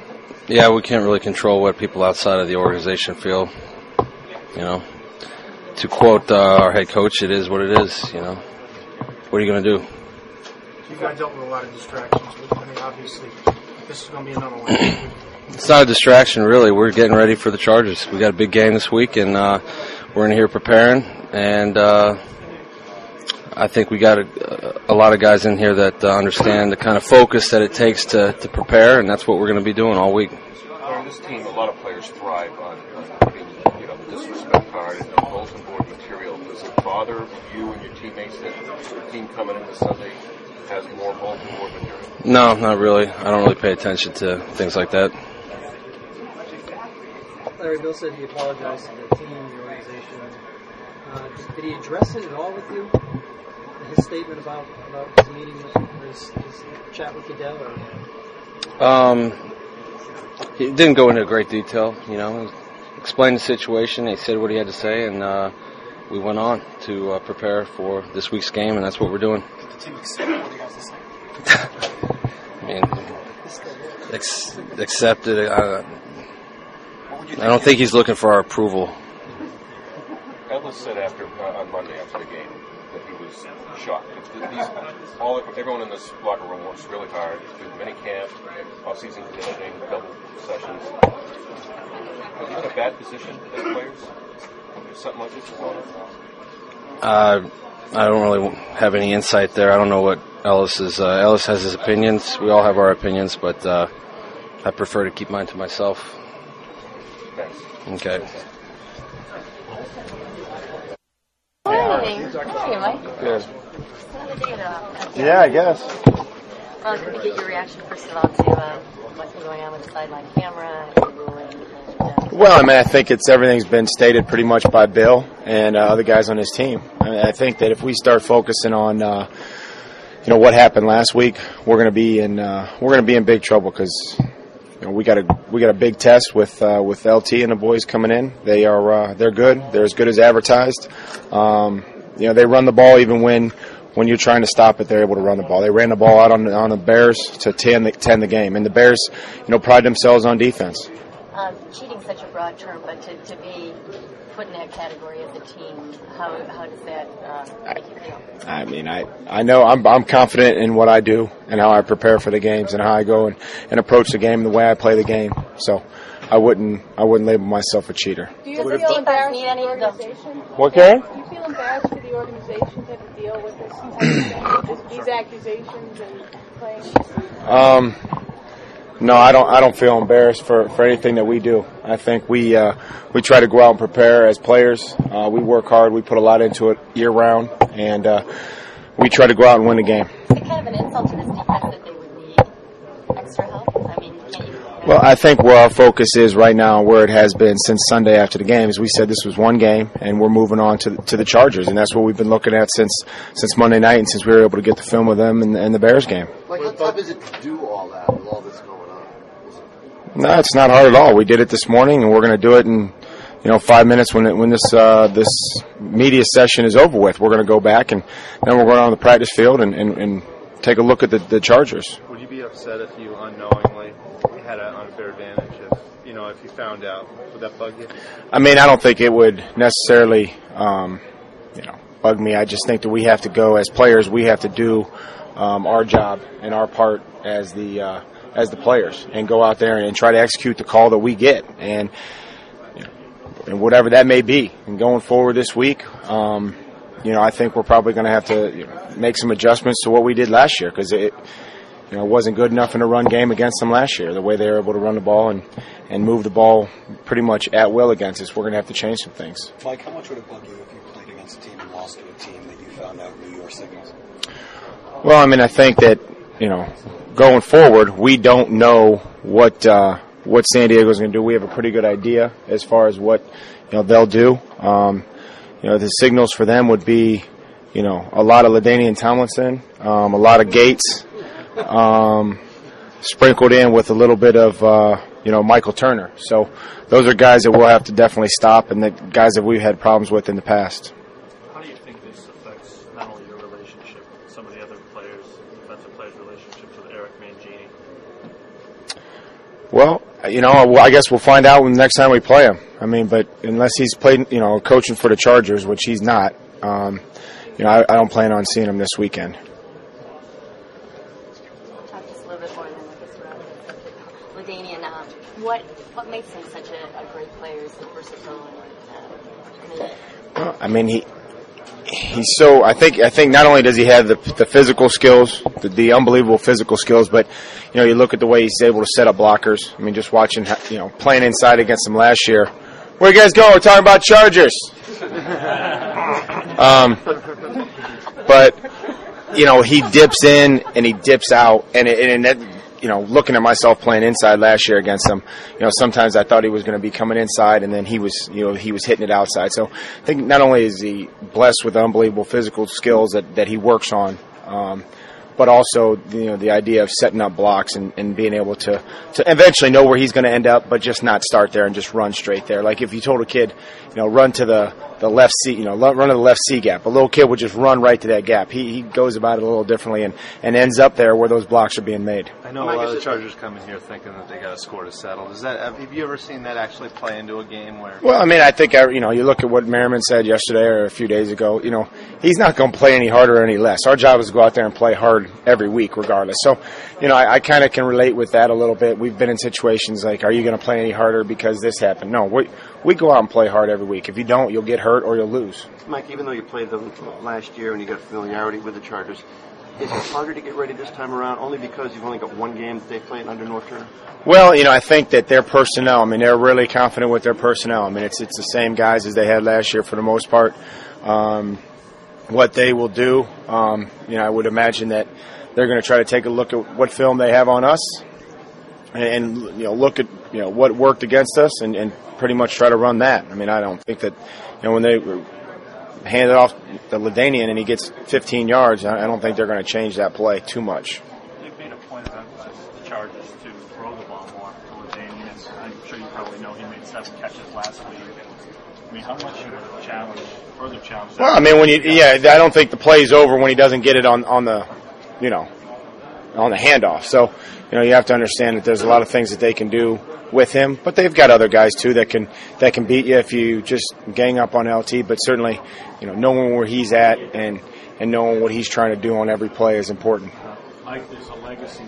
Yeah, we can't really control what people outside of the organization feel. to quote our head coach, it is what it is. You know, what are you going to do? You guys dealt with a lot of distractions. I mean, obviously, this is going to be another one. It's not a distraction, really. We're getting ready for the Chargers. We got a big game this week, and we're in here preparing. And I think we got a lot of guys in here that understand the kind of focus that it takes to prepare, and that's what we're going to be doing all week. On this team, a lot of players thrive on putting, the disrespect card and the bulletin board material. Does it bother you and your teammates that your team coming into Sunday has more bulletin board material? No, not really. I don't really pay attention to things like that. Larry, Bill said he apologized to the team, the organization. Did he address it at all with you? His statement about his meeting, his chat with Goodell? He didn't go into great detail. He explained the situation. He said what he had to say, and we went on to prepare for this week's game, and that's what we're doing. Did the team accept what he has to say? I mean, accept it. I don't think he's looking for our approval. Ellis said on Monday after the game that he was shocked. Everyone in this locker room works really hard. There's many camps, off-season conditioning, double sessions. Are you in a bad position as players? If something like this is going on? I don't really have any insight there. I don't know what Ellis is. Ellis has his opinions. We all have our opinions, but I prefer to keep mine to myself. Thanks. Okay. Morning. Hey, Mike. Good. Yeah, I guess. Well, could we get your reaction, first of all, to what's been going on with the sideline camera and the ruling? Well, I think everything's been stated pretty much by Bill and other guys on his team. I think that if we start focusing on, what happened last week, we're going to be in big trouble because we got a big test with LT and the boys coming in. They're good. They're as good as advertised. They run the ball even when you're trying to stop it. They're able to run the ball. They ran the ball out on the Bears to 10 the game, and the Bears pride themselves on defense. Cheating's such a broad term, but to be put in that category as a team, how does that make you feel? I mean, I know I'm confident in what I do and how I prepare for the games and how I go and approach the game and the way I play the game. So I wouldn't label myself a cheater. Do you feel embarrassed for the organization? What, Karen? Do you feel embarrassed for the organization to have to deal with these accusations and playing? No, I don't feel embarrassed for anything that we do. I think we try to go out and prepare as players. We work hard. We put a lot into it year round, and we try to go out and win the game. Is it kind of an insult to this defense that they would need extra help? I mean, can't you? Well, I think where our focus is right now, where it has been since Sunday after the game, is we said this was one game, and we're moving on to the Chargers, and that's what we've been looking at since Monday night, and since we were able to get the film of them and the Bears game. Like, how tough is it to do all that with all this going on? No, it's not hard at all. We did it this morning, and we're going to do it in 5 minutes when this media session is over with. We're going to go back, and then we're going on the practice field and take a look at the Chargers. Would you be upset if you unknowingly had an unfair advantage if you found out? Would that bug you? I mean, I don't think it would necessarily bug me. I just think that we have to go as players. We have to do our job and our part as the players and go out there and try to execute the call that we get and whatever that may be. And going forward this week, I think we're probably going to have to make some adjustments to what we did last year because it wasn't good enough in the run game against them last year. The way they were able to run the ball and move the ball pretty much at will against us, we're going to have to change some things. Mike, how much would it bug you if you played against a team and lost to a team that you found out knew your signals? Well, I mean, I think that going forward, we don't know what San Diego's going to do. We have a pretty good idea as far as what they'll do. The signals for them would be, a lot of LaDainian Tomlinson, a lot of Gates, sprinkled in with a little bit of Michael Turner. So those are guys that we'll have to definitely stop, and the guys that we've had problems with in the past. How do you think this affects not only your relationship with some of the other players, defensive players' relationships with Eric Mangini? Well, I guess we'll find out when the next time we play him. I mean, but unless he's played, coaching for the Chargers, which he's not, I don't plan on seeing him this weekend. Talk just a little bit more than LaDainian. What makes him such a great player? Is he versatile? He's so. I think not only does he have the physical skills, the unbelievable physical skills, but you look at the way he's able to set up blockers. I mean, just watching playing inside against them last year. Where you guys going? We're talking about Chargers. But he dips in and he dips out, and that. Looking at myself playing inside last year against him, sometimes I thought he was going to be coming inside, and then he was hitting it outside. So I think not only is he blessed with unbelievable physical skills that he works on, but also the idea of setting up blocks and being able to eventually know where he's going to end up, but just not start there and just run straight there. Like if you told a kid, run to the left C, run to the left C gap, a little kid would just run right to that gap. He goes about it a little differently and ends up there where those blocks are being made. I know a lot of the Chargers come in here thinking that they got a score to settle. Have you ever seen that actually play into a game where? Well, I mean, I think you look at what Merriman said yesterday or a few days ago. He's not going to play any harder or any less. Our job is to go out there and play hard every week, regardless. So, I kind of can relate with that a little bit. We've been in situations like, are you going to play any harder because this happened? No, we go out and play hard every week. If you don't, you'll get hurt or you'll lose. Mike, even though you played them last year and you got familiarity with the Chargers, is it harder to get ready this time around only because you've only got one game that they played under North Turner? Well, I think that their personnel, they're really confident with their personnel. It's the same guys as they had last year for the most part. What they will do, I would imagine that they're going to try to take a look at what film they have on us and look at what worked against us and pretty much try to run that. I don't think that when they hand it off to LaDainian and he gets 15 yards, I don't think they're going to change that play too much. They've made a point of emphasis the Chargers to throw the ball more to LaDainian. I'm sure you probably know he made 7 catches last week. How much you would further challenge that? Well, I don't think the play's over when he doesn't get it on the handoff. So, you have to understand that there's a lot of things that they can do with him, but they've got other guys too that can beat you if you just gang up on LT. But certainly, knowing where he's at and knowing what he's trying to do on every play is important. Mike, there's a legacy.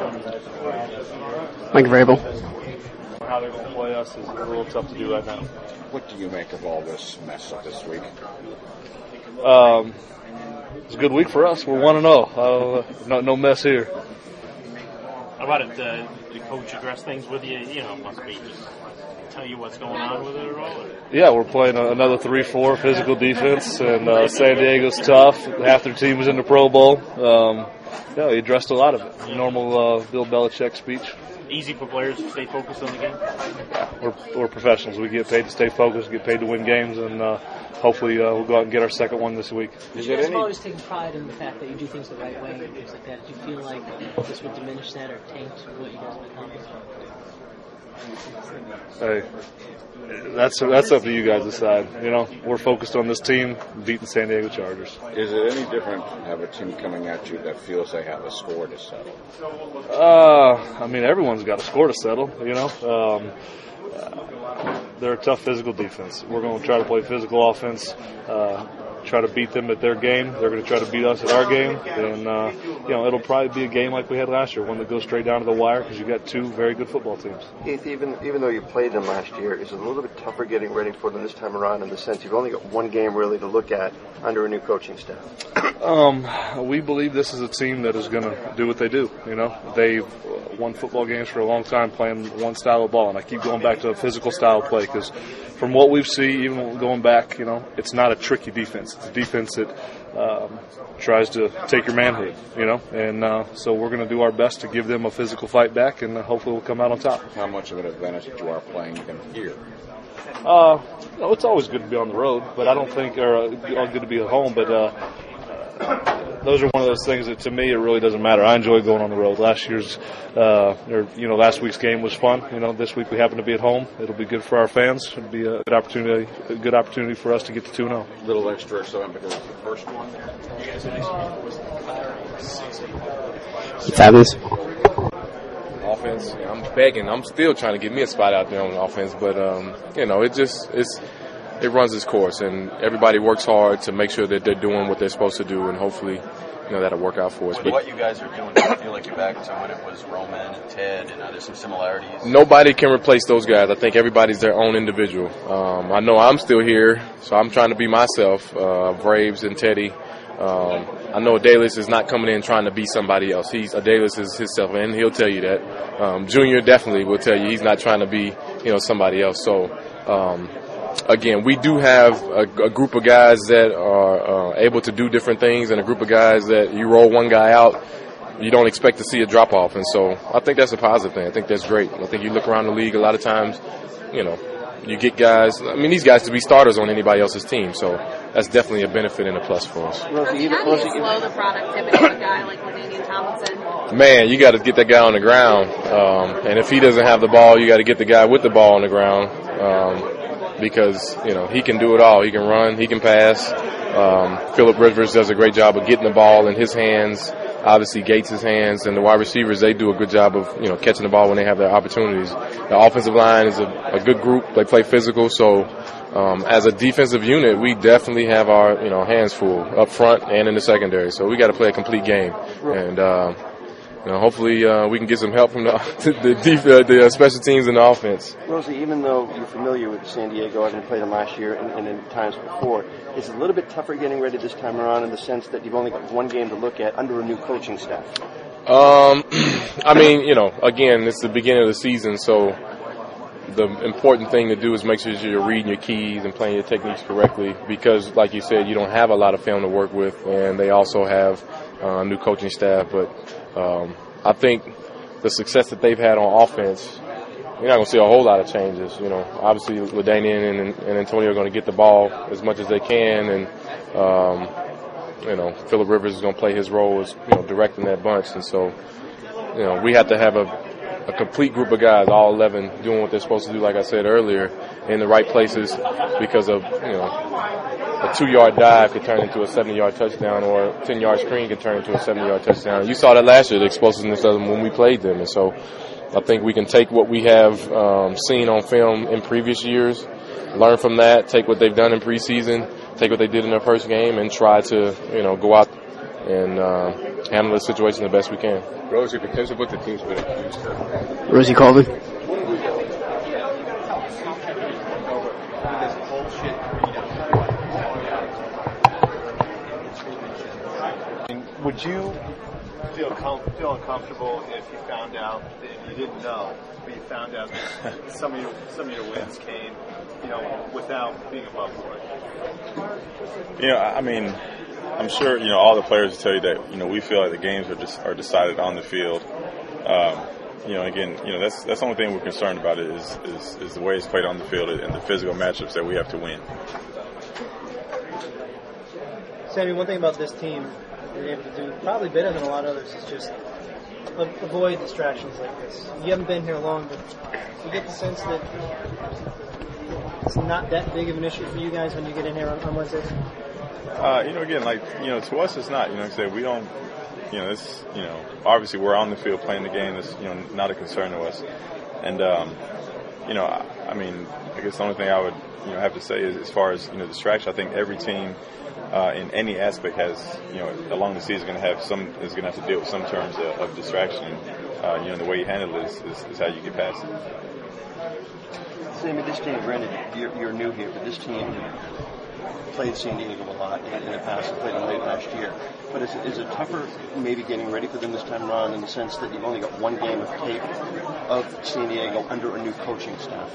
Mike Vrabel. How they're going to play us is a little tough to do right now. What do you make of all this mess up this week? It's a good week for us. We're 1-0. No mess here. How about it? The coach address things with you? Must be just tell you what's going on with it or all? Yeah, we're playing another 3-4 physical defense, and San Diego's tough. Half their team was in the Pro Bowl. He addressed a lot of it. Normal Bill Belichick speech. Easy for players to stay focused on the game? Yeah, we're professionals. We get paid to stay focused, get paid to win games, and hopefully we'll go out and get our second one this week. You guys have always taken pride in the fact that you do things the right way and things like that. Do you feel like this would diminish that or taint what you guys have accomplished? Hey, that's up to you guys to decide. We're focused on this team beating San Diego Chargers. Is it any different to have a team coming at you that feels they have a score to settle? Everyone's got a score to settle. They're a tough physical defense. We're going to try to play physical offense, try to beat them at their game. They're going to try to beat us at our game. And, it'll probably be a game like we had last year, one that goes straight down to the wire because you've got 2 very good football teams. Keith, even though you played them last year, is it a little bit tougher getting ready for them this time around in the sense you've only got one game really to look at under a new coaching staff? We believe this is a team that is going to do what they do. They've won football games for a long time playing one style of ball, and I keep going back to a physical style play because from what we've seen, even going back, it's not a tricky defense. It's a defense that tries to take your manhood, and so we're going to do our best to give them a physical fight back, and hopefully we'll come out on top. How much of an advantage that you are playing them here? It's always good to be on the road, but I don't think, or good to be at home, but those are one of those things that to me it really doesn't matter. I enjoy going on the road. Last week's game was fun. This week we happen to be at home. It'll be good for our fans. It'll be a good opportunity for us to get to 2-0. A little extra excitement because it's the first one. Fabulous. offense. I'm begging. I'm still trying to get me a spot out there on offense, but it runs its course, and everybody works hard to make sure that they're doing what they're supposed to do, and hopefully, that'll work out for us. But what you guys are doing, do you feel like you're back to when it was Roman and Ted, and there's some similarities? Nobody can replace those guys. I think everybody's their own individual. I know I'm still here, so I'm trying to be myself. Braves and Teddy. I know Adalis is not coming in trying to be somebody else. Adalis is himself, and he'll tell you that. Junior definitely will tell you he's not trying to be, somebody else. So, again, we do have a group of guys that are able to do different things, and a group of guys that you roll one guy out, you don't expect to see a drop off. And so I think that's a positive thing. I think that's great. I think you look around the league a lot of times, you get guys. I mean, these guys to be starters on anybody else's team, so that's definitely a benefit and a plus for us. How do you slow the productivity of a guy like LaDainian Tomlinson? Man, you got to get that guy on the ground, and if he doesn't have the ball, you got to get the guy with the ball on the ground, because he can do it all. He can run, he can pass. Phillip Rivers does a great job of getting the ball in his hands. Obviously, Gates' hands, and the wide receivers, they do a good job of, catching the ball when they have their opportunities. The offensive line is a good group. They play physical. So, as a defensive unit, we definitely have our, hands full up front and in the secondary. So we got to play a complete game. And, hopefully we can get some help from the special teams and the offense. Rosie, even though you're familiar with San Diego, having played them last year and in times before, is it a little bit tougher getting ready this time around in the sense that you've only got one game to look at under a new coaching staff? Again, it's the beginning of the season, so the important thing to do is make sure that you're reading your keys and playing your techniques correctly because, like you said, you don't have a lot of film to work with, and they also have a new coaching staff. But I think the success that they've had on offense, you're not going to see a whole lot of changes. Obviously, LaDainian and Antonio are going to get the ball as much as they can, and Phillip Rivers is going to play his role as directing that bunch, and so we have to have a complete group of guys, all 11, doing what they're supposed to do, like I said earlier, in the right places because of, a 2-yard dive could turn into a 70-yard touchdown or a 10-yard screen could turn into a 70-yard touchdown. You saw that last year, the explosiveness of them when we played them. And so I think we can take what we have seen on film in previous years, learn from that, take what they've done in preseason, take what they did in their first game, and try to, go out and handle the situation the best we can. Rosie, potential what the team's been accused of. Rosie Colvin. Would you feel uncomfortable if you found out that you didn't know, but you found out that some of your wins came, without being above board? I'm sure all the players will tell you that we feel like the games are decided on the field. That's the only thing we're concerned about is the way it's played on the field and the physical matchups that we have to win. Sammy, one thing about this team you're able to do probably better than a lot of others is just avoid distractions like this. You haven't been here long, but you get the sense that it's not that big of an issue for you guys when you get in here on Wednesdays? To us it's not. Like I said, we don't, obviously we're on the field playing the game. It's, not a concern to us. And, I guess the only thing I would, have to say is as far as, distraction, I think every team in any aspect has, along the season is going to have to deal with some terms of distraction. The way you handle it is how you get past it. Sammy, this team, granted, you're new here, but this team played San Diego a lot in the past and played them late last year. But is it tougher maybe getting ready for them this time around in the sense that you've only got one game of tape of San Diego under a new coaching staff?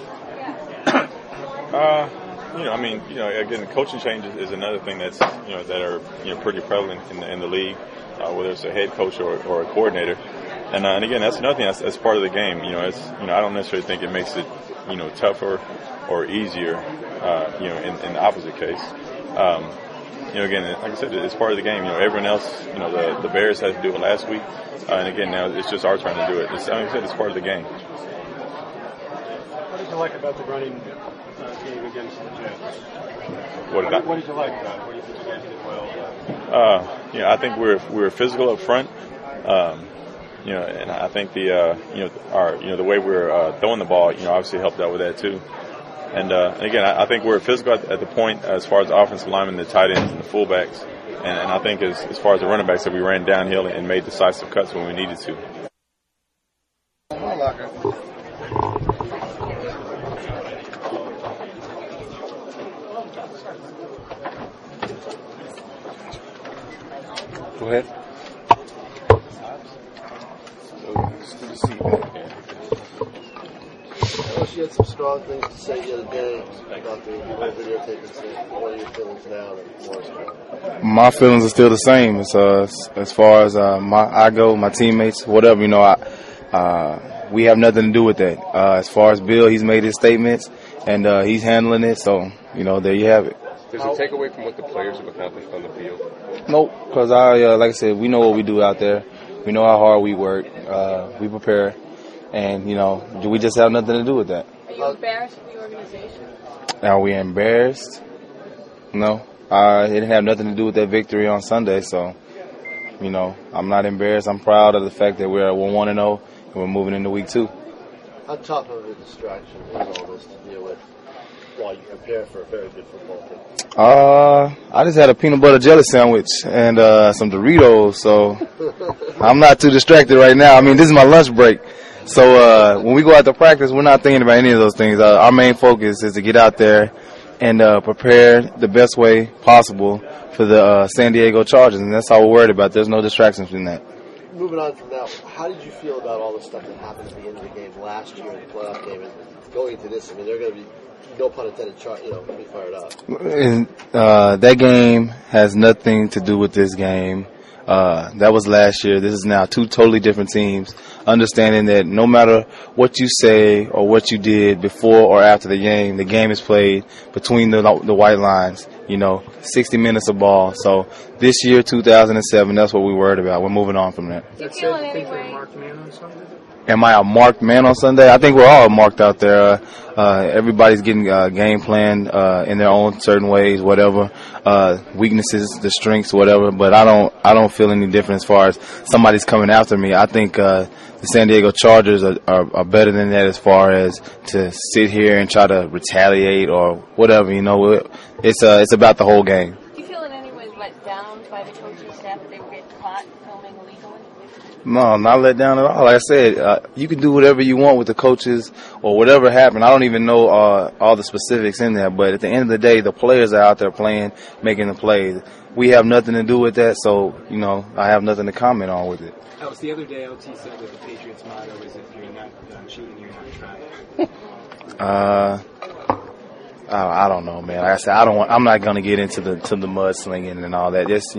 Again, coaching changes is another thing that's, that are, pretty prevalent in the league, whether it's a head coach or a coordinator. And again, that's another thing that's part of the game. I don't necessarily think it makes it, tougher or easier, in the opposite case. Again, like I said, it's part of the game. Everyone else, the Bears had to do it last week. And again, now it's just our turn to do it. Like I said, it's part of the game. What did you like about the running game against the Jets? What did you like about it? What do you think you guys did well? I think we were physical up front. And I think the way we're throwing the ball, obviously helped out with that too. And again, I think we're physical at the point as far as the offensive linemen, the tight ends, and the fullbacks. And I think as far as the running backs, that we ran downhill and made decisive cuts when we needed to. Go ahead. You had some strong things to say the other day about the videotape. What are your feelings now and more strong? My feelings are still the same as far as I go, my teammates, whatever. We have nothing to do with that. As far as Bill, he's made his statements and he's handling it. So there you have it. Does it take away from what the players have accomplished on the field? Nope, because like I said, we know what we do out there. We know how hard we work. We prepare. And, we just have nothing to do with that. Are you embarrassed with the organization? Are we embarrassed? No. It didn't have nothing to do with that victory on Sunday. So, I'm not embarrassed. I'm proud of the fact that we're 1-0 and we're moving into week 2. How tough of a distraction is all this to deal with while you prepare for a very good football team? I just had a peanut butter jelly sandwich and some Doritos. So, I'm not too distracted right now. I mean, this is my lunch break. So when we go out to practice, we're not thinking about any of those things. Our main focus is to get out there and prepare the best way possible for the San Diego Chargers, and that's all we're worried about. There's no distractions from that. Moving on from that, how did you feel about all the stuff that happened at the end of the game last year in the playoff game and going into this? I mean, they're going to be, no pun intended, be fired up. And, that game has nothing to do with this game. That was last year. This is now 2 totally different teams. Understanding that no matter what you say or what you did before or after the game is played between the white lines. 60 minutes of ball. So this year, 2007, that's what we worried about. We're moving on from that. Do you feel in any way? Am I a marked man on Sunday? I think we're all marked out there. Everybody's getting game plan in their own certain ways, whatever. Weaknesses, the strengths, whatever. But I don't feel any different as far as somebody's coming after me. I think the San Diego Chargers are better than that as far as to sit here and try to retaliate or whatever. It's about the whole game. Do you feel in any way let down by the coaching staff that they were getting caught filming illegally? No, not let down at all. Like I said, you can do whatever you want with the coaches or whatever happened. I don't even know all the specifics in there, but at the end of the day, the players are out there playing, making the plays. We have nothing to do with that, so, I have nothing to comment on with it. Alex, the other day, LT said that the Patriots' motto is if you're not done cheating, you're not trying. I don't know, man. Like I said, I'm not going to get into the mudslinging and all that. Just,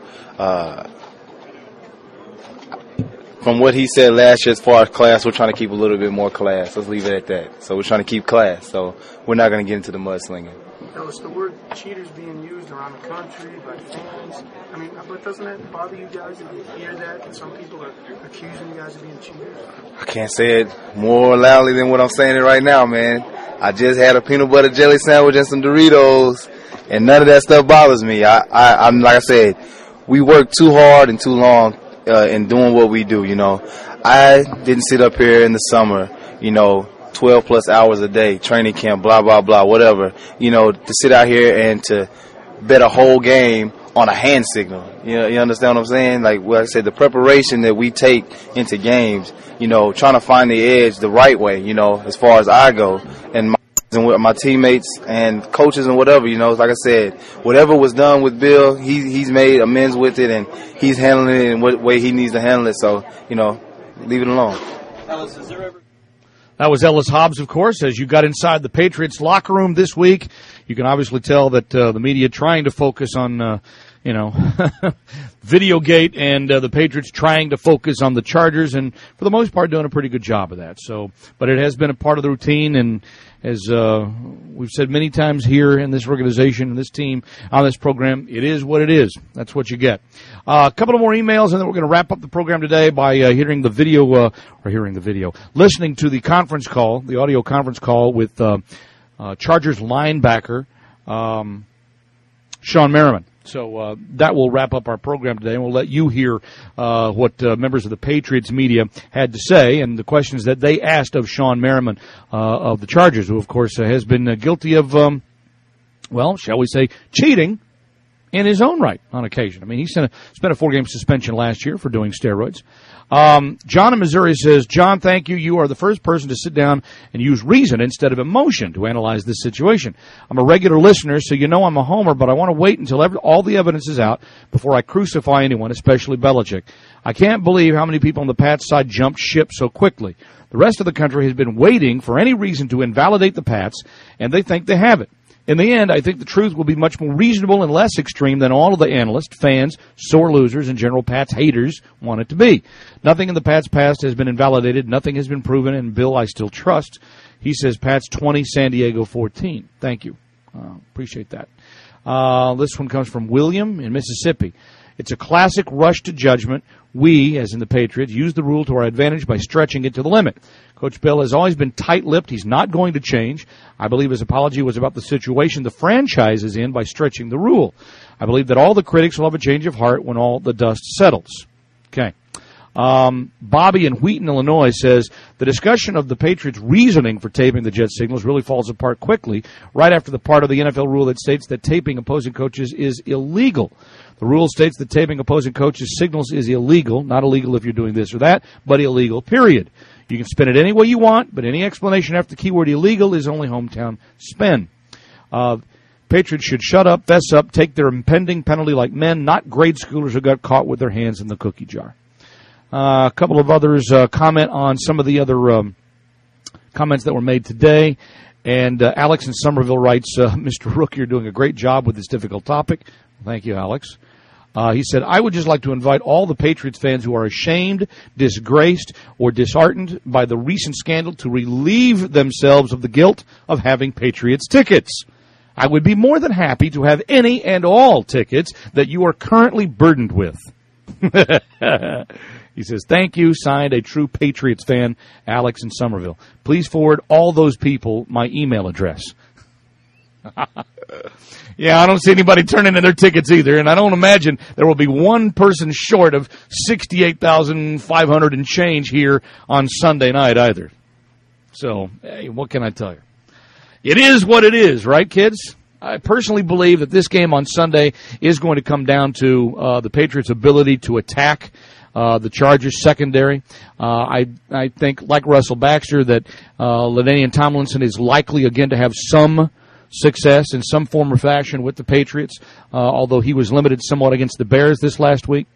from what he said last year as far as class, we're trying to keep a little bit more class. Let's leave it at that. So we're trying to keep class. So we're not going to get into the mudslinging. Is the word cheaters being used around the country by fans? I mean, but doesn't that bother you guys if you hear that and some people are accusing you guys of being cheaters? I can't say it more loudly than what I'm saying it right now, man. I just had a peanut butter jelly sandwich and some Doritos, and none of that stuff bothers me. I'm like I said, we work too hard and too long in doing what we do. I didn't sit up here in the summer, 12 plus hours a day, training camp, blah, blah, blah, whatever, to sit out here and to bet a whole game on a hand signal. You understand what I'm saying? Like I said, the preparation that we take into games, trying to find the edge the right way, as far as I go, and my teammates and coaches and whatever, like I said, whatever was done with Bill, he's made amends with it, and he's handling it in what way he needs to handle it. So, leave it alone. Alice, is there ever... That was Ellis Hobbs, of course. As you got inside the Patriots locker room this week, you can obviously tell that the media trying to focus on, Videogate, and the Patriots trying to focus on the Chargers, and for the most part doing a pretty good job of that. So, but it has been a part of the routine, and as we've said many times here in this organization and this team on this program, it is what it is. That's what you get. A couple of more emails, and then we're going to wrap up the program today by listening to the conference call, the audio conference call with Chargers linebacker Sean Merriman. So that will wrap up our program today, and we'll let you hear what members of the Patriots media had to say and the questions that they asked of Sean Merriman of the Chargers, who, of course, has been guilty of, shall we say, cheating in his own right on occasion. I mean, he spent a 4-game suspension last year for doing steroids. John in Missouri says, John, thank you. You are the first person to sit down and use reason instead of emotion to analyze this situation. I'm a regular listener, so you know I'm a homer, but I want to wait until all the evidence is out before I crucify anyone, especially Belichick. I can't believe how many people on the Pats side jumped ship so quickly. The rest of the country has been waiting for any reason to invalidate the Pats, and they think they have it. In the end, I think the truth will be much more reasonable and less extreme than all of the analysts, fans, sore losers, and general Pats haters want it to be. Nothing in the Pats' past has been invalidated. Nothing has been proven, and Bill, I still trust. He says Pats 20, San Diego 14. Thank you. Appreciate that. This one comes from William in Mississippi. It's a classic rush to judgment. We, as in the Patriots, use the rule to our advantage by stretching it to the limit. Coach Bill has always been tight-lipped. He's not going to change. I believe his apology was about the situation the franchise is in by stretching the rule. I believe that all the critics will have a change of heart when all the dust settles. Okay. Bobby in Wheaton, Illinois says, the discussion of the Patriots' reasoning for taping the jet signals really falls apart quickly right after the part of the NFL rule that states that taping opposing coaches is illegal. The rule states that taping opposing coaches' signals is illegal, not illegal if you're doing this or that, but illegal, period. You can spin it any way you want, but any explanation after the keyword illegal is only hometown spin. Patriots should shut up, fess up, take their impending penalty like men, not grade schoolers who got caught with their hands in the cookie jar. A couple of others comment on some of the other comments that were made today. And Alex in Somerville writes, Mr. Rook, you're doing a great job with this difficult topic. Thank you, Alex. He said, I would just like to invite all the Patriots fans who are ashamed, disgraced, or disheartened by the recent scandal to relieve themselves of the guilt of having Patriots tickets. I would be more than happy to have any and all tickets that you are currently burdened with. He says, thank you, signed a true Patriots fan, Alex in Somerville. Please forward all those people my email address. Yeah, I don't see anybody turning in their tickets either, and I don't imagine there will be one person short of 68,500 and change here on Sunday night either. So, hey, what can I tell you? It is what it is, right, kids? I personally believe that this game on Sunday is going to come down to the Patriots' ability to attack the Chargers secondary. I think, like Russell Baxter, that LaDainian Tomlinson is likely again to have some success in some form or fashion with the Patriots, although he was limited somewhat against the Bears this last week.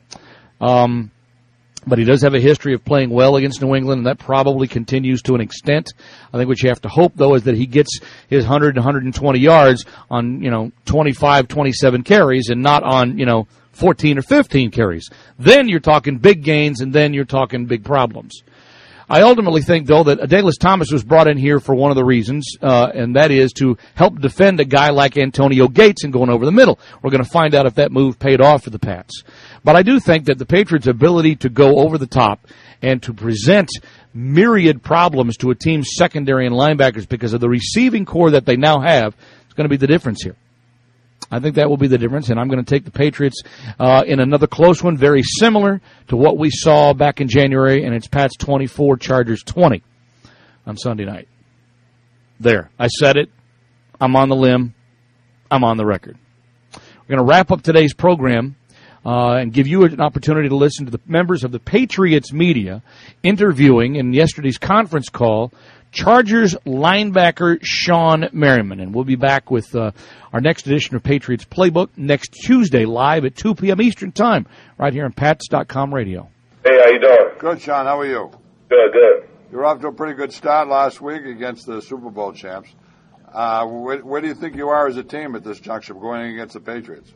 But he does have a history of playing well against New England, and that probably continues to an extent. I think what you have to hope, though, is that he gets his 100 to 120 yards on, 25, 27 carries and not on, 14 or 15 carries. Then you're talking big gains, and then you're talking big problems. I ultimately think, though, that Adalius Thomas was brought in here for one of the reasons, and that is to help defend a guy like Antonio Gates and going over the middle. We're going to find out if that move paid off for the Pats. But I do think that the Patriots' ability to go over the top and to present myriad problems to a team's secondary and linebackers because of the receiving core that they now have is going to be the difference here. I think that will be the difference, and I'm going to take the Patriots in another close one, very similar to what we saw back in January, and it's Pats 24, Chargers 20 on Sunday night. There. I said it. I'm on the limb. I'm on the record. We're going to wrap up today's program and give you an opportunity to listen to the members of the Patriots media interviewing in yesterday's conference call Chargers linebacker Sean Merriman. And we'll be back with our next edition of Patriots Playbook next Tuesday live at 2 p.m. Eastern Time right here on Pats.com radio. Hey, how you doing? Good, Sean. How are you? Good, good. You're off to a pretty good start last week against the Super Bowl champs. Where do you think you are as a team at this juncture going against the Patriots?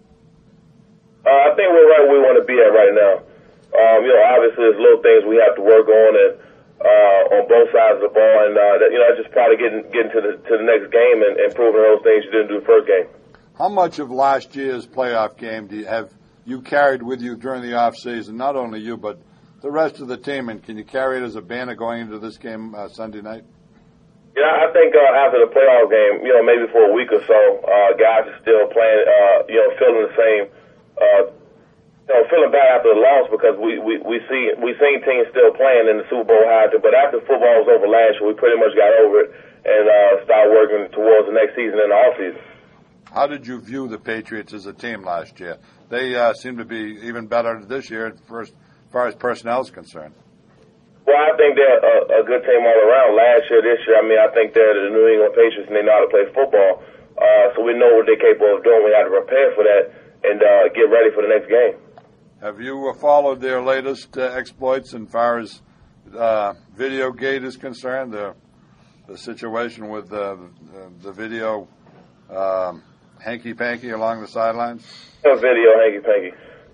I think we're right where we want to be at right now. Obviously there's little things we have to work on and on both sides of the ball, and just probably getting to the next game and improving those things you didn't do the first game. How much of last year's playoff game have you carried with you during the off season? Not only you, but the rest of the team, and can you carry it as a banner going into this game Sunday night? Yeah, I think after the playoff game, maybe for a week or so, guys are still playing, feeling the same, feeling bad after the loss because we seen teams still playing in the Super Bowl halftime. But after football was over last year, we pretty much got over it and started working towards the next season and the offseason. How did you view the Patriots as a team last year? They seem to be even better this year as far as personnel is concerned. Well, I think they're a good team all around. Last year, this year, I think they're the New England Patriots and they know how to play football. So we know what they're capable of doing. We have to prepare for that and get ready for the next game. Have you followed their latest exploits as far as Videogate is concerned? The situation with the video hanky-panky along the sidelines? Video hanky-panky.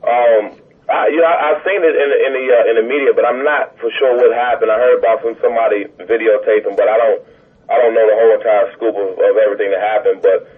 I've seen it in the media, but I'm not for sure what happened. I heard about somebody videotaping, but I don't know the whole entire scoop of everything that happened. But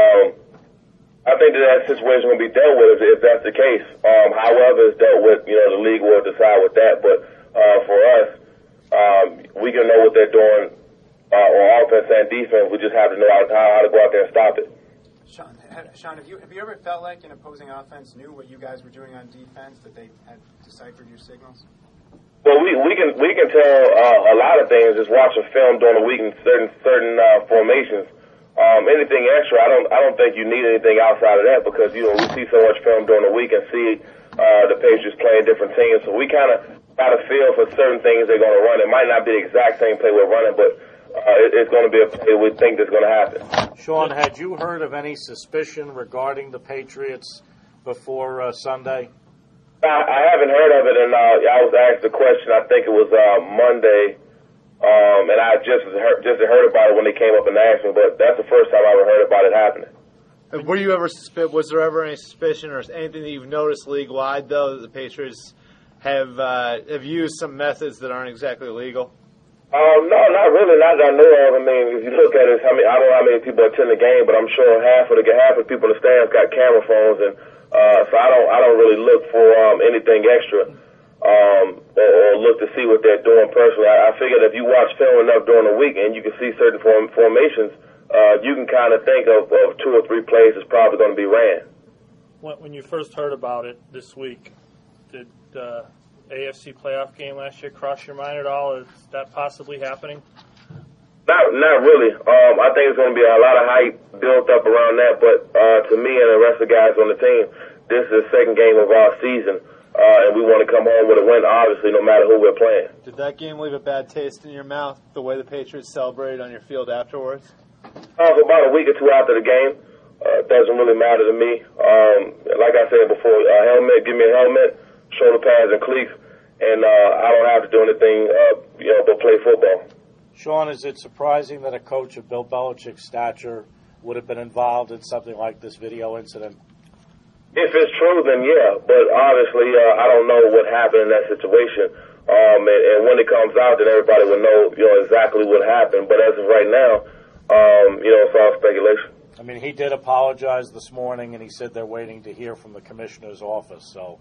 I think that situation will be dealt with if that's the case. However it's dealt with, the league will decide with that. But for us, we can know what they're doing on offense and defense. We just have to know how to go out there and stop it. Sean, have you ever felt like an opposing offense knew what you guys were doing on defense, that they had deciphered your signals? Well, we can tell a lot of things just watching film during the week in certain formations. Anything extra, I don't think you need anything outside of that because we see so much film during the week and see the Patriots playing different teams. So we kind of got a feel for certain things they're going to run. It might not be the exact same play we're running, but it's going to be a play we think that's going to happen. Sean, had you heard of any suspicion regarding the Patriots before Sunday? I haven't heard of it, and I was asked the question. I think it was Monday, and I just heard about it when they came up and asked me. But that's the first time I ever heard about it happening. Was there ever any suspicion or anything that you've noticed league-wide, though, that the Patriots have used some methods that aren't exactly legal? No, not really. Not that I know of. I mean, if you look at it, I don't know how many people attend the game, but I'm sure half of the people in the stands got camera phones, and so I don't really look for anything extra or look to see what they're doing personally. I figured if you watch film enough during the week and you can see certain formations, you can kind of think of 2 or 3 plays that's probably going to be ran. When you first heard about it this week, did AFC playoff game last year cross your mind at all? Is that possibly happening? Not really. I think it's going to be a lot of hype built up around that, but to me and the rest of the guys on the team, this is the second game of our season, and we want to come home with a win, obviously, no matter who we're playing. Did that game leave a bad taste in your mouth, the way the Patriots celebrated on your field afterwards? For about a week or two after the game. It doesn't really matter to me. Like I said before, give me a helmet, shoulder pads and cleats, and I don't have to do anything, but play football. Sean, is it surprising that a coach of Bill Belichick's stature would have been involved in something like this video incident? If it's true, then yeah. But obviously, I don't know what happened in that situation. And when it comes out, then everybody will know, exactly what happened. But as of right now, it's all speculation. I mean, he did apologize this morning, and he said they're waiting to hear from the commissioner's office. So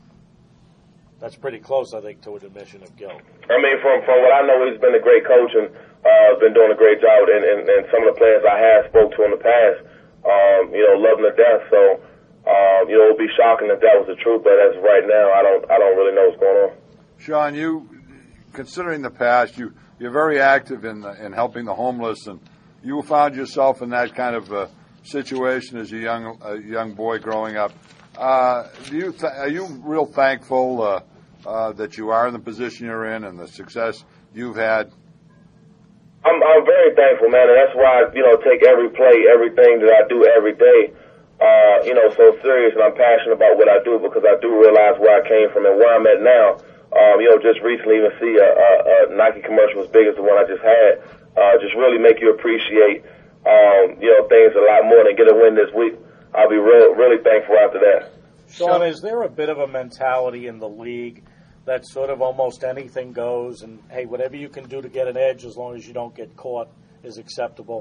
that's pretty close, I think, to an admission of guilt. I mean, from what I know, he's been a great coach and been doing a great job. And some of the players I have spoke to in the past, love him to death. So, it would be shocking if that was the truth. But as of right now, I don't really know what's going on. Sean, considering the past, you're very active in helping the homeless, and you found yourself in that kind of situation as a young boy growing up. Are you real thankful that you are in the position you're in and the success you've had? I'm very thankful, man, and that's why I take every play, everything that I do every day, so serious, and I'm passionate about what I do because I do realize where I came from and where I'm at now. Just recently even see a Nike commercial as big as the one I just had. Just really make you appreciate, things a lot more than get a win this week. I'll be really thankful after that. Sean, is there a bit of a mentality in the league that sort of almost anything goes and, hey, whatever you can do to get an edge as long as you don't get caught is acceptable?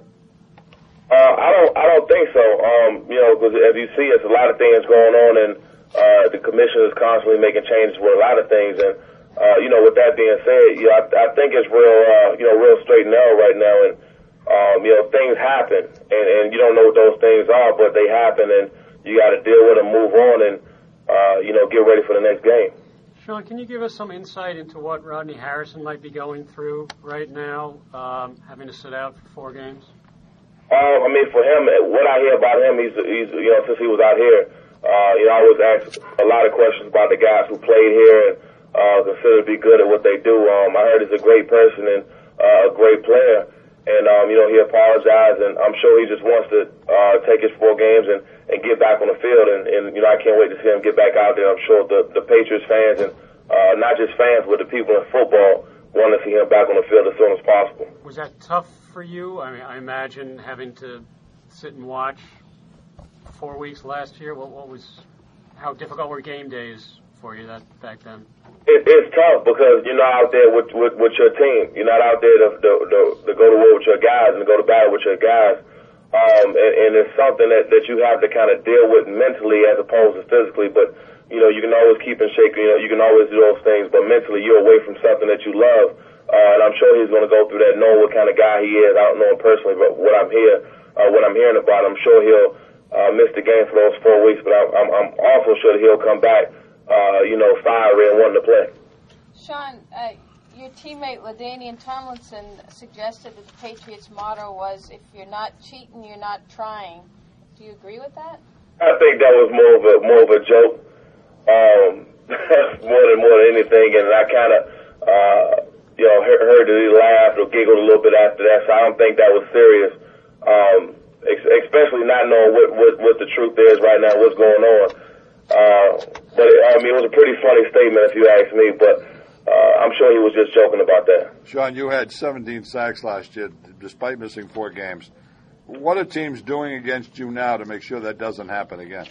I don't think so. Because as you see, it's a lot of things going on, and the commissioner is constantly making changes with a lot of things. And With that being said, I think it's real straight and narrow right now, and things happen, and you don't know what those things are, but they happen, and you got to deal with them, move on, and get ready for the next game. Sean, can you give us some insight into what Rodney Harrison might be going through right now, having to sit out for 4 games? For him, what I hear about him, he's since he was out here, I was asked a lot of questions about the guys who played here and considered to be good at what they do. I heard he's a great person and a great player, and he apologized, and I'm sure he just wants to take his 4 games and get back on the field, and I can't wait to see him get back out there. I'm sure the Patriots fans and not just fans, but the people in football want to see him back on the field as soon as possible. Was that tough for you? I mean, I imagine having to sit and watch 4 weeks last year. How difficult were game days for you back then? It's tough because you're not out there with your team. You're not out there to go to war with your guys and to go to battle with your guys. And it's something that you have to kind of deal with mentally as opposed to physically. But, you can always keep in shape. You can always do those things. But mentally, you're away from something that you love. And I'm sure he's going to go through that, knowing what kind of guy he is. I don't know him personally, but what I'm hearing about him, I'm sure he'll miss the game for those 4 weeks. But I'm also sure that he'll come back, fiery and wanting to play. Sean, your teammate LaDainian Tomlinson suggested that the Patriots' motto was, if you're not cheating, you're not trying. Do you agree with that? I think that was more of a joke, more than anything, and I kind of, heard that he laughed or giggled a little bit after that, so I don't think that was serious, especially not knowing what the truth is right now, what's going on. But it was a pretty funny statement if you ask me, but I'm sure he was just joking about that. Sean, you had 17 sacks last year, despite missing 4 games. What are teams doing against you now to make sure that doesn't happen again?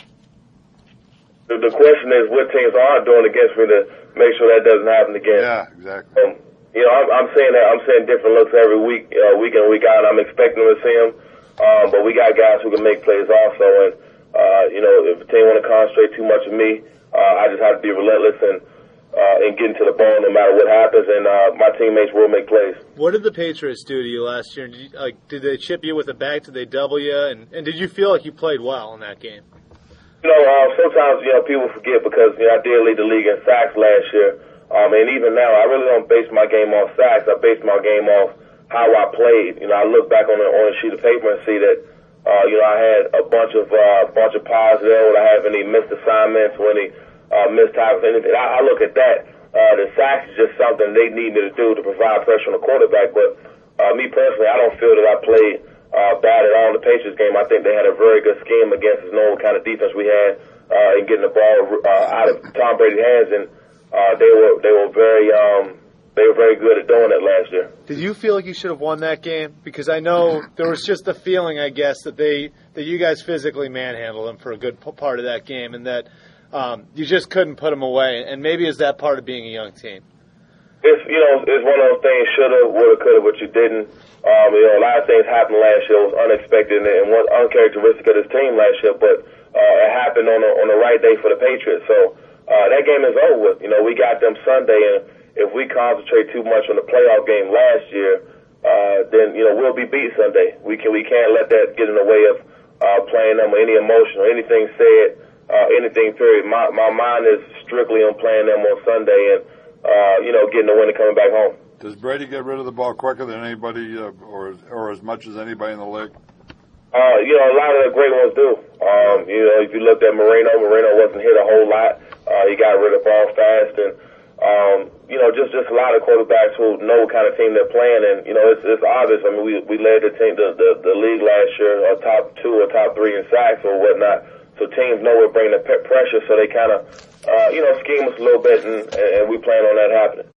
The question is, what teams are doing against me to make sure that doesn't happen again? Yeah, exactly. I'm saying that. I'm seeing different looks every week, week in, week out. I'm expecting to see them, but we got guys who can make plays also. And if a team want to concentrate too much on me, I just have to be relentless and get into the ball no matter what happens, and my teammates will make plays. What did the Patriots do to you last year? Did they chip you with a bag? Did they double you? And did you feel like you played well in that game? Sometimes people forget because I did lead the league in sacks last year, and even now I really don't base my game off sacks. I base my game off how I played. I look back on a sheet of paper and see that I had a bunch of pies there. Would I have any missed assignments or any missed tackles? Anything? I look at that. The sacks is just something they need me to do to provide pressure on the quarterback. But me personally, I don't feel that I played bad at all in the Patriots game. I think they had a very good scheme against us, knowing what kind of defense we had and getting the ball out of Tom Brady's hands, and they were very good at doing that last year. Did you feel like you should have won that game? Because I know there was just a feeling, I guess, that you guys physically manhandled them for a good part of that game, and that you just couldn't put them away. And maybe is that part of being a young team? It's one of those things, shoulda, woulda, coulda, but you didn't. A lot of things happened last year. It was unexpected and was uncharacteristic of this team last year, but it happened on the right day for the Patriots. So that game is over with. We got them Sunday, and if we concentrate too much on the playoff game last year, then we'll be beat Sunday. We can't let that get in the way of playing them or any emotion or anything said, anything period. My mind is strictly on playing them on Sunday and getting the win and coming back home. Does Brady get rid of the ball quicker than anybody, or as much as anybody in the league? A lot of the great ones do. If you looked at Marino wasn't hit a whole lot. He got rid of the ball fast, and just a lot of quarterbacks who know what kind of team they're playing, and it's obvious. I mean, we led the team, the league last year, top 2 or top 3 in sacks or whatnot. So teams know we're bringing the pressure, so they kind of scheme us a little bit, and we plan on that happening.